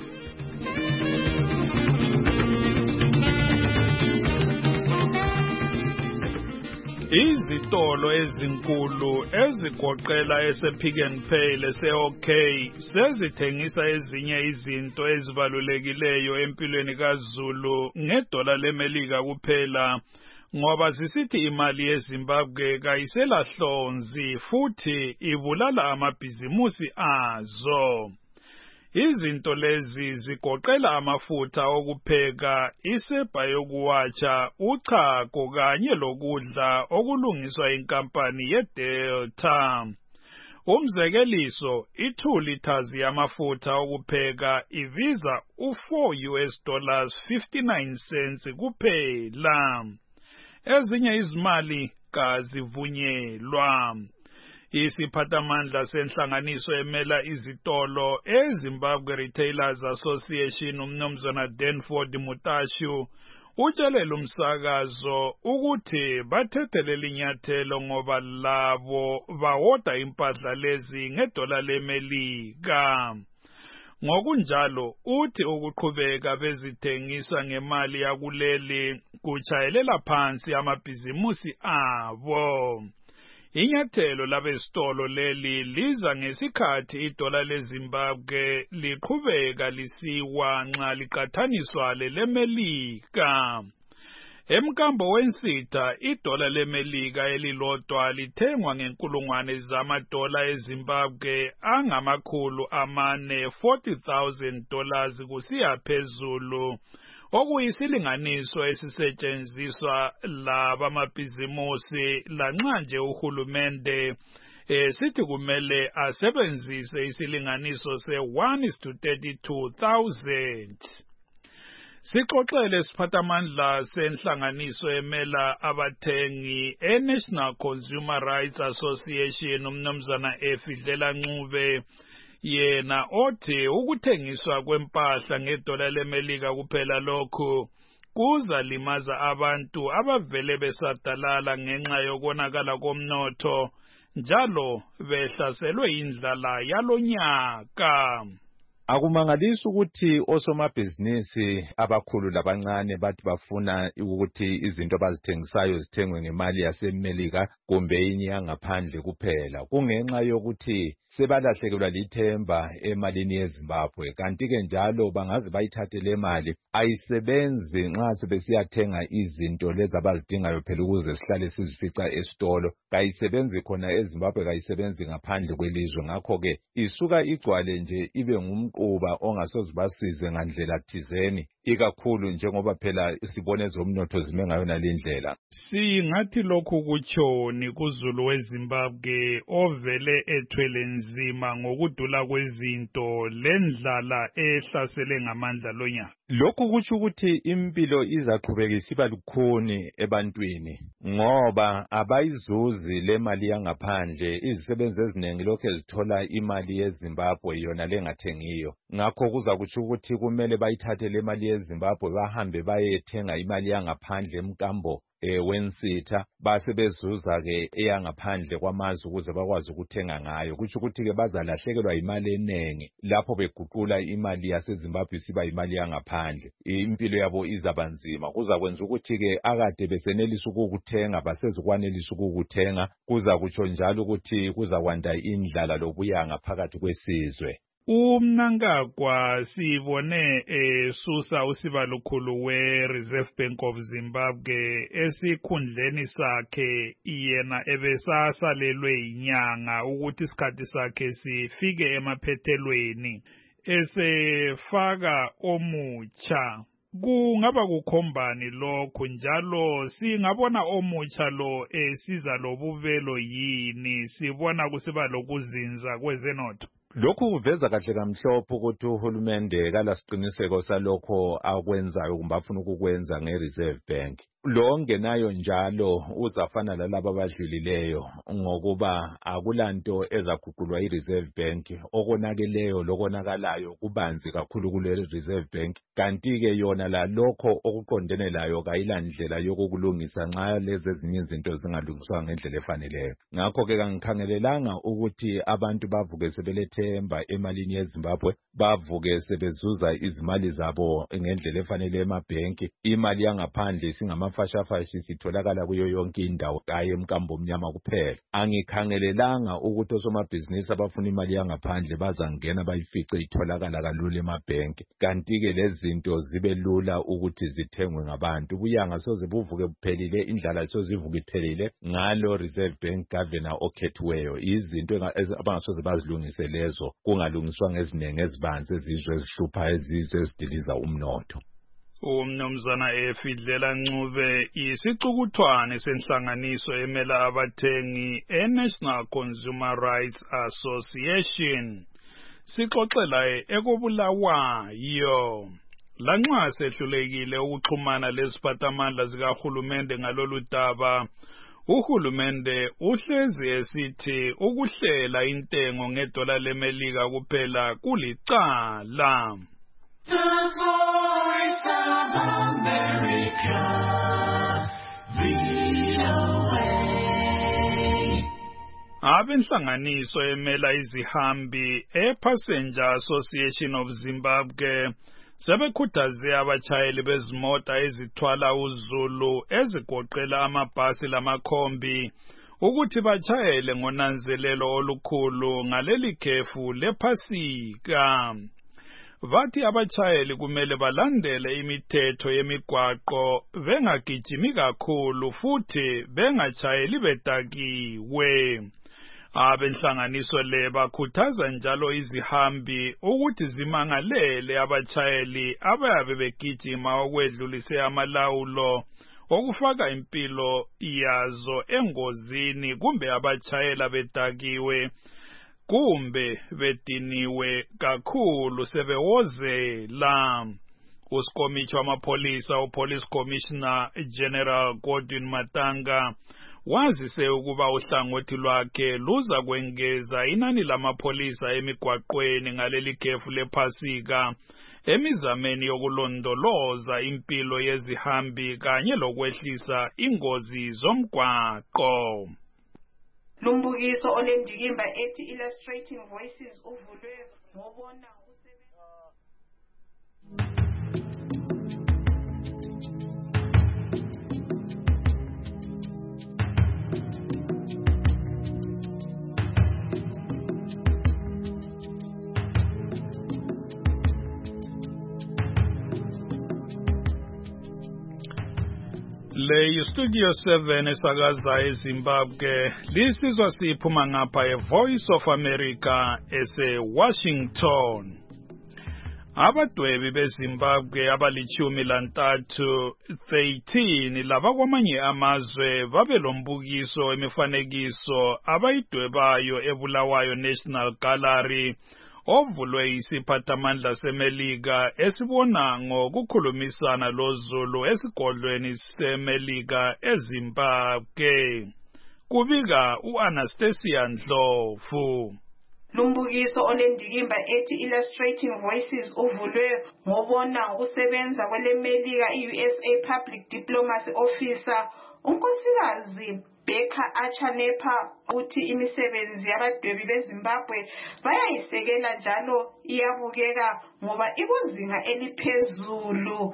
Izitolo ezinkulu ezigoqela ese-Pick n Pay lese-OK sezithengisa ezinye izinto ezibalulekileyo empilweni kaZulu ngedola leMelika kuphela, ngoba zisithi imali yeZimbabwe kayiselahlonzi futhi ibulala amabhizimusi azo. Izinto lezi zigoqela amafutha okupheka, isepa yokuwatsha, uchago kanye lokudla okulungiswa inkampani yeDelta. Umzekeliso, i-2 liters yamafutha okupheka ibiza $4.59 kuphela. Ezinye izimali kazivunyelwa. Isiphathamandla senhlanganiso emela izitolo eZimbabwe Retailers Association uMnumzana Danford Mutashu utshelela umsakazo ukuthi bathethe linyathelo ngoba labo bawoda impahla lezi ngedola leMelika. Ngokunjalo uthi ukuqhubeka bezithengisa ngemali yakuleli kuchayelela phansi amabhizimusi abo. Inyathelo labesitolo leli liza ngesikhathi idola leZimbabwe liqhubeka lisiwa nxa liqathaniswa leMelika. Emkambo wensitha idola leMelika elilodwa lithengwa ngenkulungwane zamadola eZimbabwe $440,000 kusiya phezulu, okuyisilinganiso esisetshenziswa laba amabhizimusi lanxa nje uhulumende sithi kumele asebenzise isilinganiso se-1:32,000. Sixoxele isiphathamandla senhlanganiso emela abathengi eNational Consumer Rights Association uMnumzana Efidlela Ncube, yena othi ukuthengiswa kwempahla ngedola leMelika kuphela lokhu kuza limaza abantu abavele besadalala ngenxa yokonakala komnotho njalo behlaselwe indlala yalonyaka. Akumangalisi ukuthi osomabhizinisi abakhulu labancane bathi bafuna ukuthi izinto abazithengisayo zithengwe ngemali yaseMelika kumbe inye yangaphandle kuphela. Kungenxa yokuthi sebalahlekelwa lithemba emalini yeZimbabwe, kanti-ke njalo bangaze bayithathe le mali ayisebenzi nxa sebesiyathenga izinto lezi abazidingayo phela ukuze sihlale sizifica esitolo. Kayisebenzi khona eZimbabwe, kayisebenzi ngaphandle kwelizwe. Ngakho-ke isuka igcwale nje ibe ngumquba ongasoze basize ngandlela thizeni, ikakhulu njengoba phela sibone zomnotho zime ngayona lindlela. Singathi lokhu kutshoni kuZulu weZimbabwe ovele ethwele nzima ngokudula kwezinto lendlala ehlasele ngamandla lonyaka. Lokhu kutsho ukuthi impilo izaqhubeka isiba lukhuni ebantwini ngoba abayizuzi le mali yangaphandle. Izisebenzi eziningi lokho ezithola imali yeZimbabwe yona lengathengiyo. Ngakho kuza kutsho ukuthi kumele bayithathe le mali yeZimbabwe bahambe bayethenga imali yangaphandle emkambo wensitha base bezuza ke eyangaphandle kwamazwe ukuze bakwazi ukuthenga ngayo. Kutsho ukuthi ke bazalahlekelwa imali eningi lapho beguqula imali yaseZimbabwe isiba imali yangaphandle. Impilo yabo izabanzima. Kuza kwenza ukuthi ke akade besenelisa ukukuthenga basezikwanelisa ukukuthenga. Kuza kutsho njalo ukuthi kuza kwanda indlala lobuyanga phakathi kwesizwe. Mnangagwa sibone susa usibalukhulu we-Reserve Bank of Zimbabwe esikhundleni sakhe yena ebesasalelwe inyanga ukuthi isikhathi sakhe sifike emaphethelweni esefaka omutsha. Kungaba kukhombani lokho njalo singabona omutsha lo esiza lobuvelo yini sibona kusiba lokuzinza kwezenotho. Lokhu kuveza kahle kamhlophe ukuthi uhulumende kalasiqiniseko salokho akwenzayo kumbe afuna ukukwenza nge-Reserve Bank. Lo ongenayo njalo uzafana lalabo abadlulileyo ngokuba akulanto ezaguqulwa i-Reserve Bank. Okonakeleyo lokonakalayo kubanzi kakhulu kule-Reserve Bank. Kanti-ke yona lalokho okuqondene layo kayilandlela yokukulungisa nxa lezi ezinye izinto zingalungiswa ngendlela efaneleyo. Ngakho-ke kangikhangelelanga ukuthi abantu bavuke sebelethemba emalini yeZimbabwe, bavuke sebezuza izimali zabo ngendlela efanele emabhenki. Imali yangaphandle singamafashafashi sitholakala kuyo yonke indawo hayi emkambo omnyama kuphela. Angikhangelelanga ukuthi osomabhizinisi abafuna imali yangaphandle bazangena bayifice itholakala kalula emabhenki. Kanti-ke lezi zinto zibe lula ukuthi zithengwe ngabantu. Ubuyanga soze buvuke buphelile, indlala soze ivuke iphelile ngalo Reserve Bank governor okhethiweyo. Izinto abangasoze bazilungise lezo kungalungiswa ngezinenge ezibanzi ezizwe ezihlupha ezizwe ezidiliza umnotho. Umnumzana Efidlela Ncube isicukuthwane senhlanganiso emela abathengi eNational Consumer Rights Association sixoxela ekobulawayo. Lanxa sehlulekile ukuxhumana leziphathamandla zikahulumende ngalolu daba, uhulumende uhlezi esithi ukuhlela intengo ngedola leMelika kuphela kulicala. The Voice of America, VOA. Abenhlanganiso emela izihambi ePassenger Association of Zimbabwe sebekhuthaze abachayeli bezimota ezithwala uzulu ezigoqela amabhasi lamakhombi ukuthi bachayele ngonanzelelo olukhulu ngaleli khefu lePhasika. Vathi abachayeli kumele balandele imithetho yemigwaqo, bengagijimi kakhulu futhi bengachayeli bedakiwe. Abenhlanganiso le bakhuthaza njalo izihambi ukuthi zimangalele abachayeli abayabe begijima okwedlulise amalawulo okufaka impilo yazo engozini kumbe abachayela bedakiwe kumbe bediniwe kakhulu sebewozela. Usikomichi wamapolisa uPolice Commissioner General Godwin Matanga wazise ukuba uhlangothi lwakhe luza kwengeza inani lamapolisa emigwaqweni ngaleli khefu lePhasika emizameni yokulondoloza impilo yezihambi kanye lokwehlisa ingozi zomgwaqo. Lumbukiso onendikimba ethi Illustrating Voices uvulwe ngobona Le Studio 7 esakaza eZimbabwe lisizwa siphuma ngapha eVoice of America ese-Washington. Abadwebi beZimbabwe abali-13 laba kwamanye amazwe babelombukiso emifanekiso abayidwebayo eBulawayo National Gallery ovulwe isiphathamandla seMelika esibona ngokukhulumisana loZulu esigodlweni seMelika eZimbabwe. Kubika uAnastasia Ndlovu. Lumbukiso olendikimba ethi Illustrating Voices uvulwe ngobona ngokusebenza kweleMelika iUSA Public Diplomacy Officer unkosikazi Becca Achanepa uthi imisebenzi yabadwebi beZimbabwe bayayisekela njalo iyabukeka ngoba ikuzinga eliphezulu.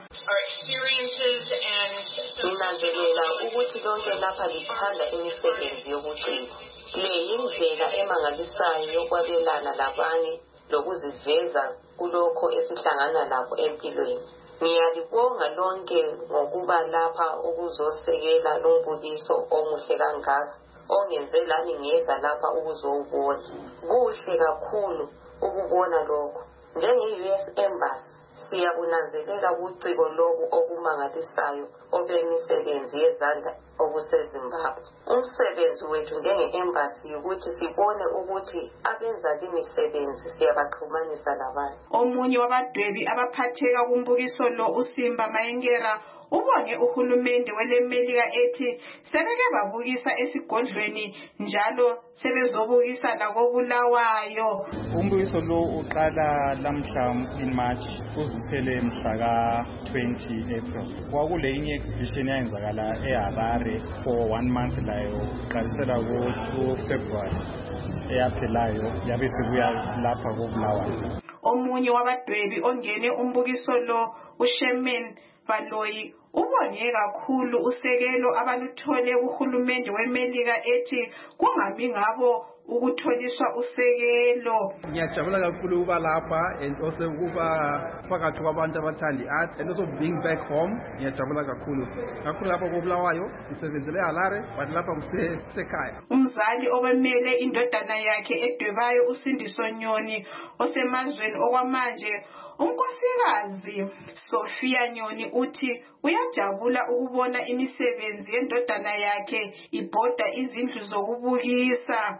Nginanzelela ukuthi lonke lapha lithanda imisebenzi yobuciko. Le yindlela emangalisayo yokwabelana labanye lokuziveza kulokho esihlangana lakho empilweni. Ngiyalibonga lonke ngokuba lapha ukuzosekela lumbukiso omuhle kangaka ongenzelani ngeza lapha ukuzowubona. Kuhle kakhulu ukubona lokho. Njenge-US Embassy siyabunanzelela ubuciko lobu okumangalisayo obemisebenzi yezandla obuseZimbabwe. Umsebenzi wethu njenge-embassy ukuthi sibone ukuthi abenza limisebenzi siyabaxhumanisa labanye. Omunye wabadwebi abaphatheka kumbukiso lo uSimba Mayengera ubonge uhulumende weleMelika ethi sebeke babukisa esigodlweni njalo sebezobukisa lakobulawayo. Umbukiso lo uqala lamhla in March uziphele mhla ka-20 April. Kwakule inye exhibition yayenzakala eHarare for 1 month layo qalisela ku-February eyaphelayo yabe sibuya lapha kobulawayo. Omunye wabadwebi ongene umbukiso lo uSherman Baloyi ubonge kakhulu usekelo abaluthole kuhulumende weMelika ethi kungami ngabo ukutholiswa usekelo. Ngiyajabula kakhulu ukuba lapha and also ukuba phakathi kwabantu abathanda i-art and also being back home. Ngiyajabula kakhulu lapha kobulawayo ngisebenzele eHarare but lapha kusekhaya. Umzali obemele indodana yakhe edwebayo uSindiso Nyoni osemazweni okwamanje unkosikazi Sophia Nyoni uthi uyajabula ukubona imisebenzi yendodana yakhe ibhoda izindlu zokubukisa.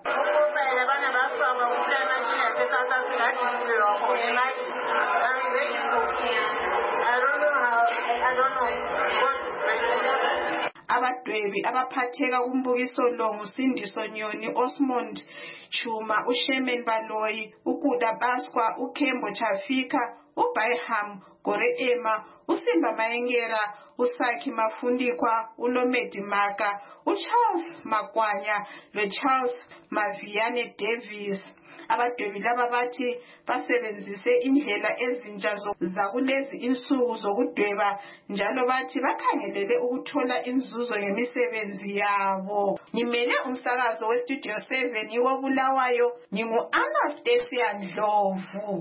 Abadwebi abaphatheka kumbukiso lo nguSindiso Nyoni, Osmond Chuma, uSherman Baloyi, uKuda Baswa, uKembo Chafika, uBayham Gore-Ema, uSimba Mayengera, uSakhi Mafundikwa, uLomedi Maka, uCharles Makwanya loCharles Maviane Davis. Abadwebi laba bathi basebenzise indlela ezintsha zakulezi insuku zokudweba njalo bathi bakhangelele ukuthola inzuzo ngemisebenzi yabo. Ngimele umsakazo weStudio 7 iwobulawayo ngingu-Anastasia Ndlovu.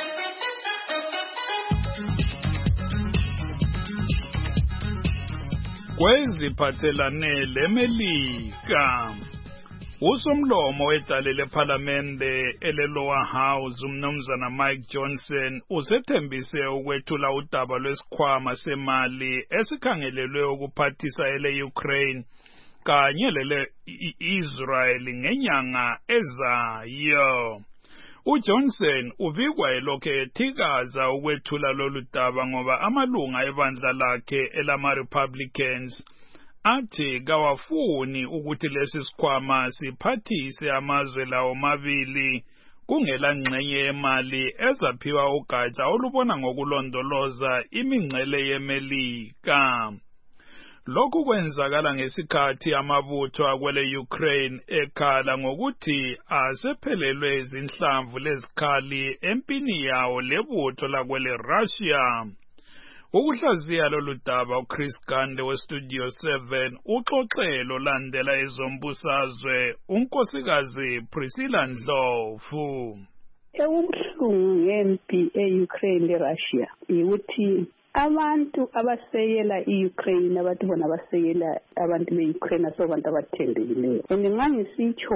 Kweziphathelane leMelika usomlomo wedale lePhalamende ele-Lower House umnumzana Mike Johnson usethembise ukwethula udaba lwesikhwama semali esikhangelelwe ukuphathisa ele-Ukraine kanye lele-Israel ngenyanga ezayo. uJohnson ubikwa elokhu ethikaza ukwethula lolu daba ngoba amalunga ebandla lakhe elama-Republicans athi kawafuni ukuthi lesi sikhwama siphathise amazwe lawo mabili kungela ngxenye yemali ezaphiwa ugatsha olubona ngokulondoloza imingcele yeMelika. Lokhu kwenzakala ngesikhathi amabutho akwele Ukraine ekhala ngokuthi asephelelwe izinhlamvu lezikhali empini yawo lebutho lakwele Russia. Ukuhlaziya lolu daba uChris Gande weStudio 7 uxoxelo landela ezombusazwe unkosikazi Priscilla Ndlovu. Ekubuhlungu ngempi eUkraine leRussia ukuthi abantu abasekela iUkraine abantu bona basekela abantu beUkraine asobantu abathembekileyo. Ngangisitsho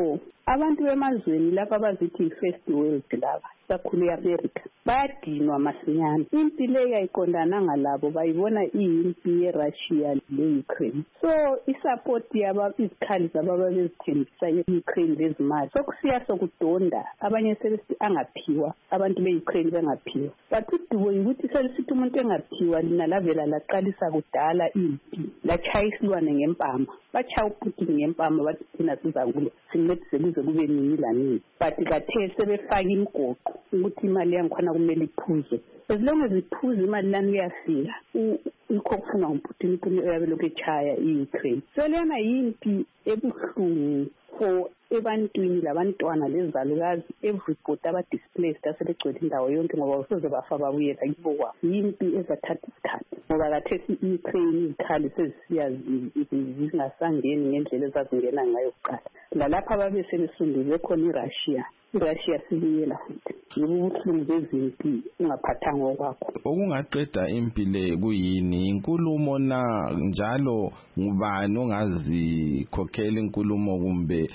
abantu bemazweni lapha abazithi i-first world laba kakhulu e-America bayadinwa masinyane. Impi le yayiqondananga labo bayibona iyimpi ye-Russia le-Ukraine. So i-support izikhali zababa bezithembisa e-Ukraine lezimali sokusiya sokudonda abanye sebesithi angaphiwa abantu be-Ukraine bengaphiwa. But udubo yikuthi selisithi umuntu engaphiwa lina lavela laqalisa kudala impi lachaya isilwane ngempama. Bachaya uPutin ngempama bathi thina sizakule sincedise kuze kube nini lanini. But kathe sebefaka imigoqo ukuthi imali yangikhona kumele iphuzwe. As long as iphuze imali lani kuyafika ikho kufuna uPutin uyabe lokhu echaya i-Ukraine. So lena yimpi ebuhlungu for ebantwini labantwana lezalukazi everybody aba-displaced asebegcwele indawo yonke ngoba usoze bafa babuyela kibo kwabo. Yimpi ezathatha isikhathi ngoba kathesi i-Ukraine izikhali sezisiya zingasangeni ngendlela ezazingena ngayo kuqala. Lalapha ababe sebesundule khona i-Russia sibuyela futhi. Yibo ubuhlungu bezimpi ungaphathanga okwakho. Okungaqeda impi le kuyini? Inkulumo na njalo ngubani ongazikhokhela inkulumo kumbe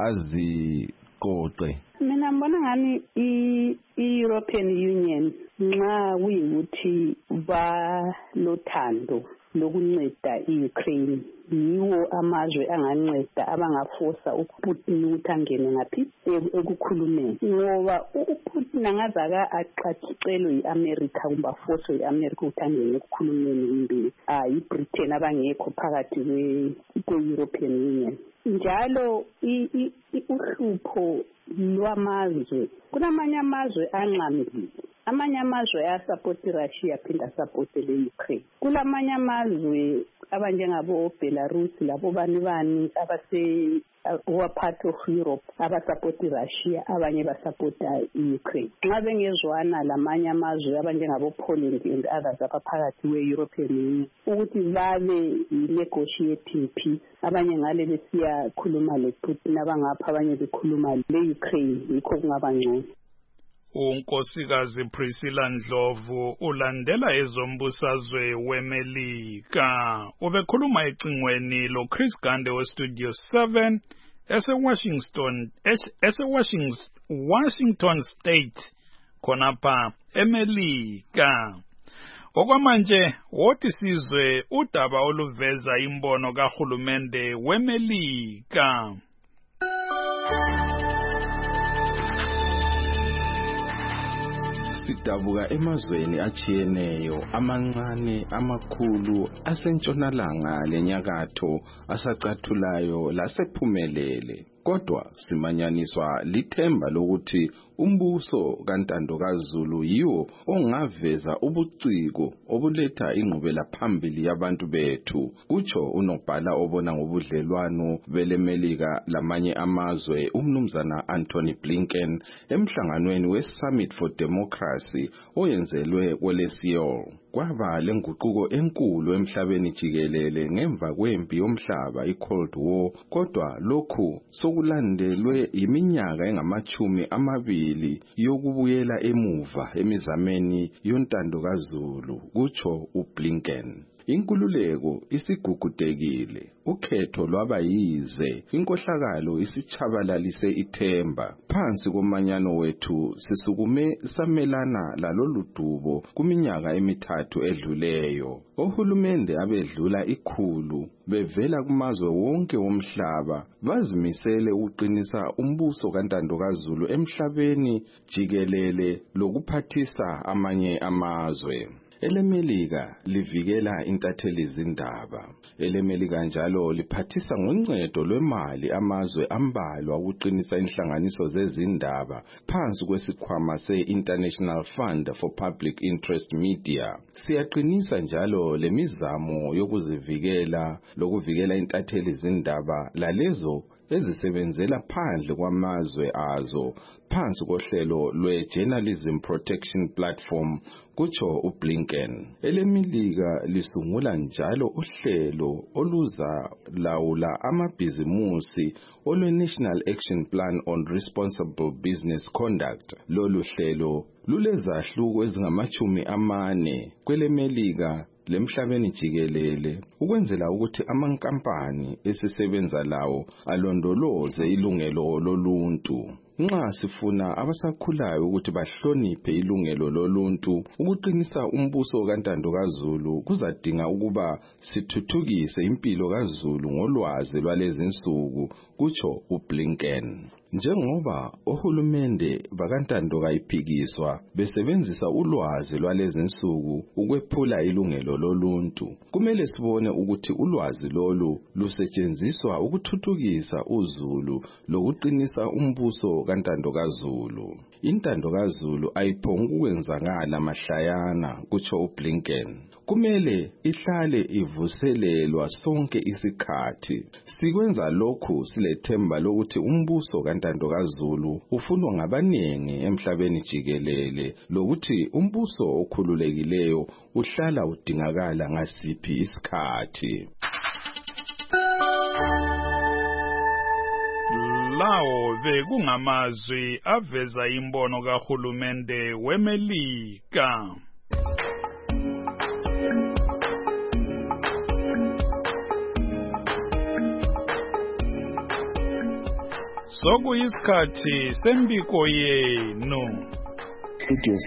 aziqoqe? Mina ngibona ngani i-European Union nxa kuyikuthi balothando lokunceda i-Ukraine yiwo amazwe anganceda abangafosa uPutin ukuthi angene ngaphi ekukhulumeni ngoba uPutin angazaka aqatshelwe i-America kumbe afoswe i-America ukuthi angene ekukhulumeni kumbe i-Britain abangekho phakathi kwe-European Union. Njalo uhlupho lwamazwe kunamanye amazwe anqamile. Amanye amazwe ayasapoti Russia phinda sapoti le-Ukraine. Kulamanye amazwe abanjengabo Belarus labo bani abase part of Europe abasapoti Russia abanye basapota i-Ukraine. Nxa bengezwana lamanye amazwe abanjengabo Poland and others abaphakathi kwe-European Union ukuthi babe negotiating peace, abanye ngale besiya khuluma lePutin abangapha abanye bekhuluma le-Ukraine, yikho kungaba ngcono. uNkosikazi Priscilla Ndlovu ulandela ezombusazwe weMelika. Ubekhuluma ecingweni lo Chris Gande we Studio 7 Washington State khonapha eMelika. Okwamanje wothi sizwe udaba oluveza imbono kahulumende weMelika. Sidabuka emazweni achiyeneyo amancane amakhulu asentshonalanga lenyakatho asacathulayo lasephumelele. Kodwa simanyaniswa lithemba lokuthi umbuso kaNtando kaZulu yiwo ongaveza ubuciko obuletha ingqubela phambili yabantu bethu. Kutsho unobhala obona ngobudlelwano beleMelika lamanye amazwe uMnumzana Anthony Blinken emhlanganweni weSummit for Democracy oyenzelwe kweleSeoul. Kwaba lenguquko enkulu emhlabeni jikelele ngemva kwempi yomhlaba iCold War, kodwa lokhu sokulandelwe iminyaka engama-20 yokubuyela emuva emizameni yontando kaZulu, kutsho uBlinken. Inkululeko isigugudekile, ukhetho lwaba yize, inkohlakalo isichabalalise ithemba. Phansi komanyano wethu sisukume samelana lalolu dubo kuminyaka emithathu edluleyo. Ohulumende abedlula 100 bevela kumazwe wonke womhlaba bazimisele uqinisa umbuso kaNtando kaZulu emhlabeni jikelele lokuphathisa amanye amazwe. EleMelika livikela intatheli zindaba. EleMelika njalo liphathisa ngoncedo lwemali amazwe ambalwa ukuqinisa inhlanganiso zezindaba phansi kwesikhwama se-International Fund for Public Interest Media. Siyaqinisa njalo lemizamo yokuzivikela lokuvikela intatheli zindaba lalezo ezisebenzela phandle kwamazwe azo phansi kohlelo lwe-Journalism Protection Platform, kutsho uBlinken. EleMelika lisungula njalo uhlelo oluza lawula amabhizimusi olwe-National Action Plan on Responsible Business Conduct. Lolu hlelo lulezahluko ezingama-40 kweleMelika lemhlabeni jikelele ukwenzela ukuthi amankampani esisebenza lawo alondoloze ilungelo loluntu. Nxa sifuna abasakhulayo ukuthi bahloniphe ilungelo loluntu, ukuqinisa umbuso kaNtando kaZulu kuzadinga ukuba sithuthukise impilo kaZulu ngolwazi lwalezinsuku, kutsho uBlinken. Njengoba ohulumende bakaNtando kayiphikiswa besebenzisa ulwazi lwalezinsuku ukwephula ilungelo loluntu, kumele sibone ukuthi ulwazi lolu lusetshenziswa ukuthuthukisa uZulu lokuqinisa umbuso kaNtando kaZulu. INtando kaZulu ayiphongukwenzakala mahlayana, kutsho uBlinken. Kumele ihlale ivuselelwa sonke isikhathi. Sikwenza lokhu silethemba lokuthi umbuso kaNtando kaZulu ufunwa ngabaningi emhlabeni jikelele, lokuthi umbuso okhululekileyo uhlala udingakala ngasiphi isikhathi. Lawo bekungamazwi aveza imbono kahulumende weMelika. Sokuyisikhathi sembiko yenu. Studio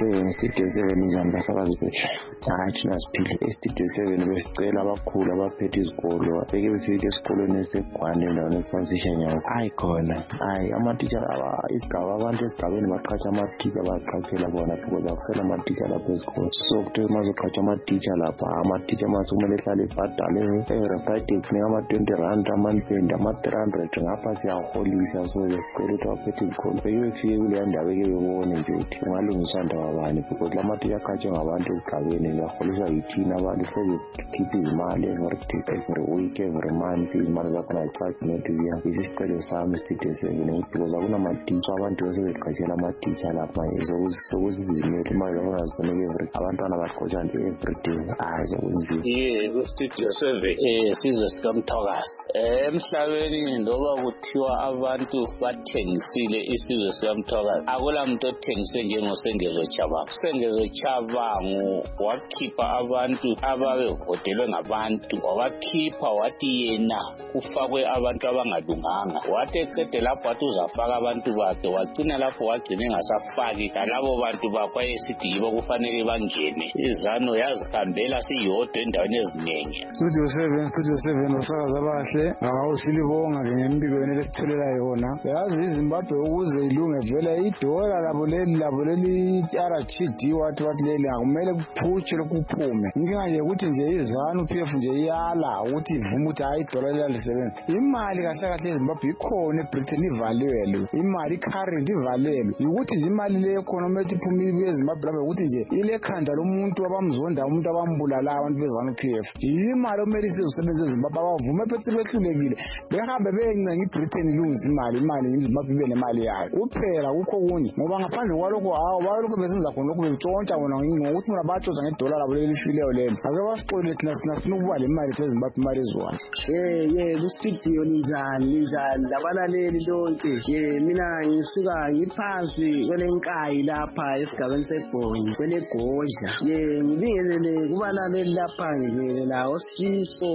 7 njani basakazi bethu? Hayi thina siphile eStudio 7 besicela abakhulu abaphethe izikolo beke befike esikolweni eseGwande endaweni eTransition nyawo. Hayi khona. Hayi amatitsha isigaba abantu esigabeni baqhatsha amatitsha baqhatsela bona because akusela amatitsha lapha esikolo. So kuthe mazoqhatsha amatitsha lapha amatitsha masikumele ehlale ibhadale every Friday kunika ama-20 amanipende ama-300 ngapha siyaholisa. So besicela ukuthi abaphethe izikolo beke befike kuleya ndawo beke bebone nje ukuthi ungalungisa ndaba bani because lamatitsha aqhatshwe ngabantu esigabeni baholisa yithina abantu hleze sikhipha izimali every week every month izimali zakhona ayicharge nothi ziya. Isicelo sami Studio 7 because akunamatitsha abantu besebeqhatshela amatitsha lapha sokuzizimele imali zakhona zifuneka abantwana baqhotsha nje everyday. Hayi zokunzima. Studio 7 sizwe sikaMthokazi emhlabeni ndoba kuthiwa abantu bathengisile isizwe sikaMthokazi akula muntu othengise njengoSengezo Chabangu. Sengezo Chabangu wakhipha abantu ababevotelwe ngabantu, wabakhipha wathi yena kufakwe abantu abangalunganga, wathi eqede lapho wathi uzafaka abantu bakhe, wagcina lapho wagcina engasafaki labo bantu bakhe ayesithi yibo kufanele bangene. Izano yazihambela siyodwa endaweni eziningi. Studio 7 basakaza bahle awusilibonga ngembikweni lesitholela yona. Yazi iZimbabwe ukuze ilunge vele idola labo leli RTD wathi leli akumele kuphutshe lokuphume. Inkinga nje ukuthi nje izanu PF nje iyala ukuthi ivume ukuthi hayi idola liyalisebenza. Imali kahle kahle eZimbabwe ikhona eBritain ivalelwe. Imali current ivalelwe. Ukuthi nje imali le economic iphumile eZimbabwe lapha ukuthi nje ile khanda lomuntu abamzonda umuntu abambulala abantu bezanu PF. Imali omele isebenze eZimbabwe abavume phethe behlulekile. Behambe beyencenga iBritain ilungisa imali eZimbabwe ibe nemali yayo. Kuphela kukho kunye ngoba ngaphandle kwalokho balokho besenza khona lokho betshontsha bona ngokuthi mina batshoza ngedola labo lelifileyo lelo. Ake basixolele thina sifuna ukuba le mali eZimbabwe imali ezwana. Kustudio ninjani labalaleli lonke. Mina ngisuka ngiphansi kwelenkayi lapha esigabeni seBhonyi kwelegodla. Ngibingelele kubalaleli lapha ngibingelele la Osiso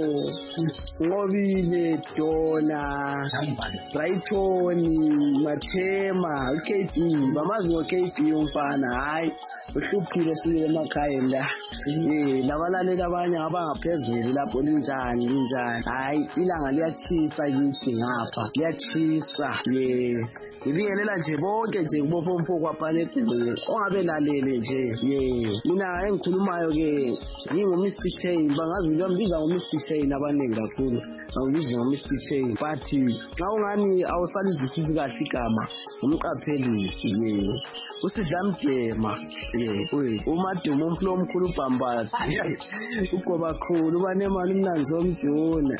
Ngobile Dona Brighton Mathema uKB bamazi ngoKB umfana hayi uhluphile sile emakhaya la. Labalaleli abanye abangaphezulu lapho linjani hayi ilanga liyachisa kithi ngapha liyachisa. Ngibingelela nje bonke nje kubopompo kwaphana eGqeberha ongabe lalele nje. Mina engikhulumayo ke ngingumr Chain bangazi ngimbiza ngomr Chain abaningi kakhulu ngimbiza ngomr Chain but xa ungani awusalizwisisi kahle igama umqaphelisi usidlamdema umadumo umflo omkhulu ubhambazi ugoba khulu banemali umnanzi omjuna.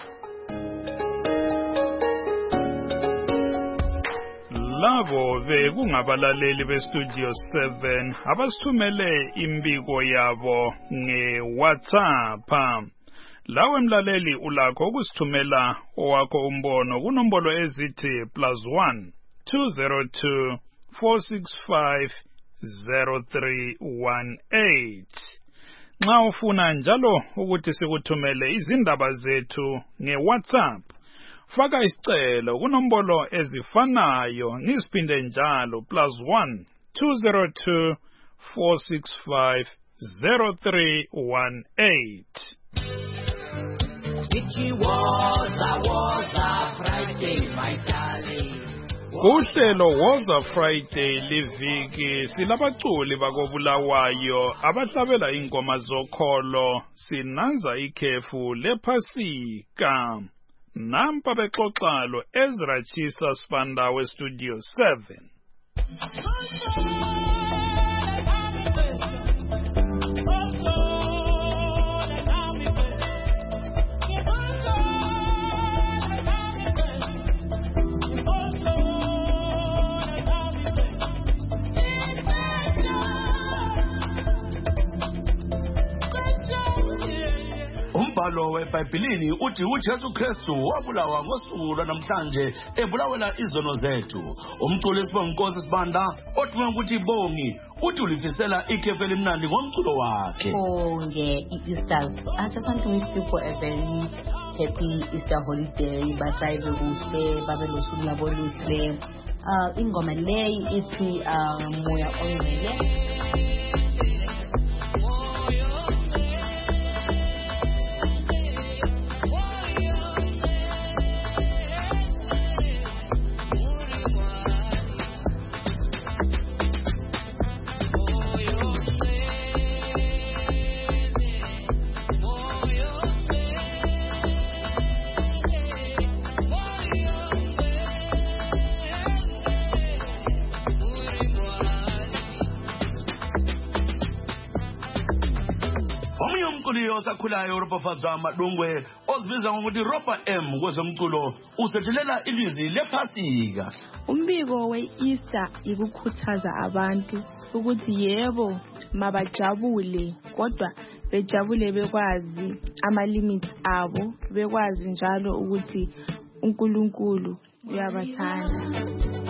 Labo bekungabalaleli beStudio 7 abasithumele imbiko yabo ngeWhatsApp. Lawe mlaleli ulakho ukusithumela owakho umbono kunombolo ezithi +1 202 465 0318. Nxa ufuna njalo ukuthi sikuthumele izindaba zethu ngeWhatsApp, faka isicelo kunombolo ezifanayo ngiziphinde njalo +1 202 465 0318. Uhlelo Woza Friday liviki silabaculi bakobulawayo abahlabela ingoma zokholo sinanza ikhefu lephasika. Nampa bexoxa lo Ezra Chisa Spanda we Studio 7. Umbhalo weBhayibhelini uthi uJesu Kristu wabulawa ngosuku lwanamhlanje ebulawela izono zethu. Umculi Sibonginkosi Sibanda othume ukuthi Bongi uthi ulifisela ikhefu elimnandi ngomculo wakhe. Easter. I just want to wish people a very happy Easter holiday. Bajayive kuhle, babe nosuku labo oluhle. Ingoma leyi ithi moya ongcwele. Sakhulayo Europa Fazama Dungwe ozibiza ngokuthi Ropa M kwezomculo usethulela ilizwi lephasika. Umbiko we-Easter ikukhuthaza abantu ukuthi yebo mabajabule kodwa bejabule bekwazi ama-limits abo, bekwazi njalo ukuthi uNkulunkulu uyabathanda.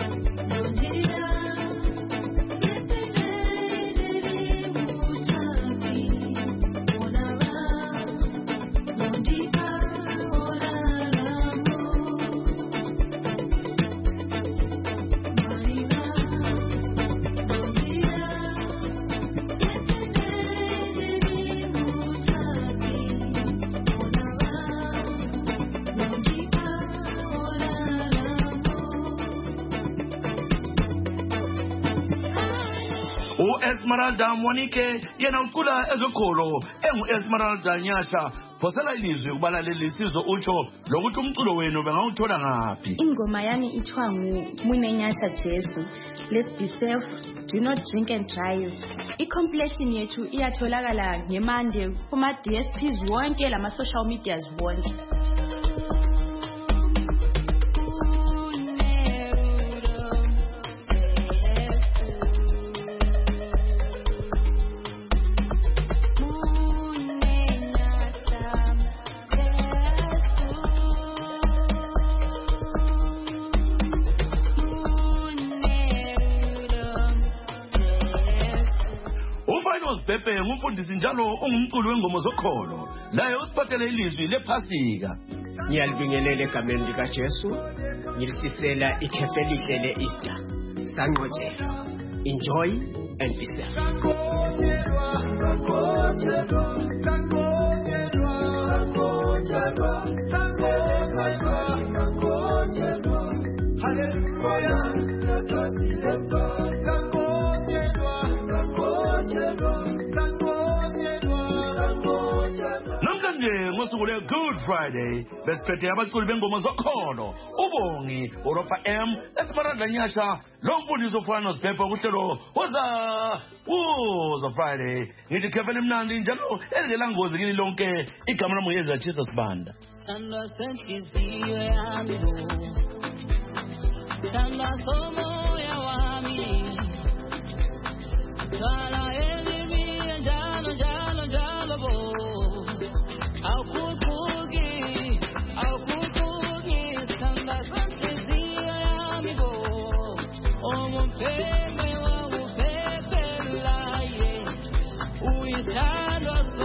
Esmeralda Mwanike yena ucula ezokholo Esmeralda Nyasha phosela ilizwi ukubalaleli sizwe utsho lokuthi umculo wenu bengawuthola ngaphi. Ingoma yami ithiwa Mune Nyasha Jesu. Let's be safe, do not drink and drive. I-compilation yethu iyatholakala ngeMonday kuma DSPs wonke lama social medias wonke. Pepe ngumfundisi njalo ungumculi wengoma zokholo laye usiphathele ilizwi lephasika. Ngiyalibingelela egameni likaJesu, ngilifisela ikhefu elihle le-Easter. Sanqotshelwa. Enjoy and be safe. Namhlanje ngosuku le Good Friday besiphethe abaculi bengoma zokholo uBongi Europa M Esmeralda Nyasha lo mfundisi ofana noSibhebhe kuhlelo Woza Friday. Ngithi khevele mnandi njalo elingela ngozi kini lonke igama lami Ezra Chisa Sibanda. Sandwa senhliziyo yami bo, sandwa somoya wami, sala elimi njalo njalo njalo bo, awukhuphuki sandwa senhliziyo yami bo, omupheme wanguphephela ye, uyithandwa so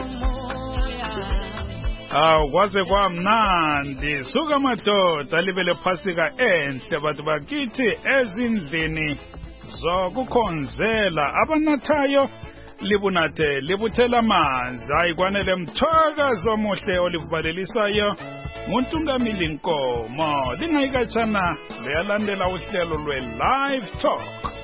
Kwaze kwamnandi suka madoda libele phasika enhle bantu bakithi ezindlini zokukhonzela abanathayo libunathe libuthela amanzi ayikwanele mthokazo omuhle olivalelisayo nguNtungamili Nkomo lingayikatshana leyalandela uhlelo lwe Live Talk.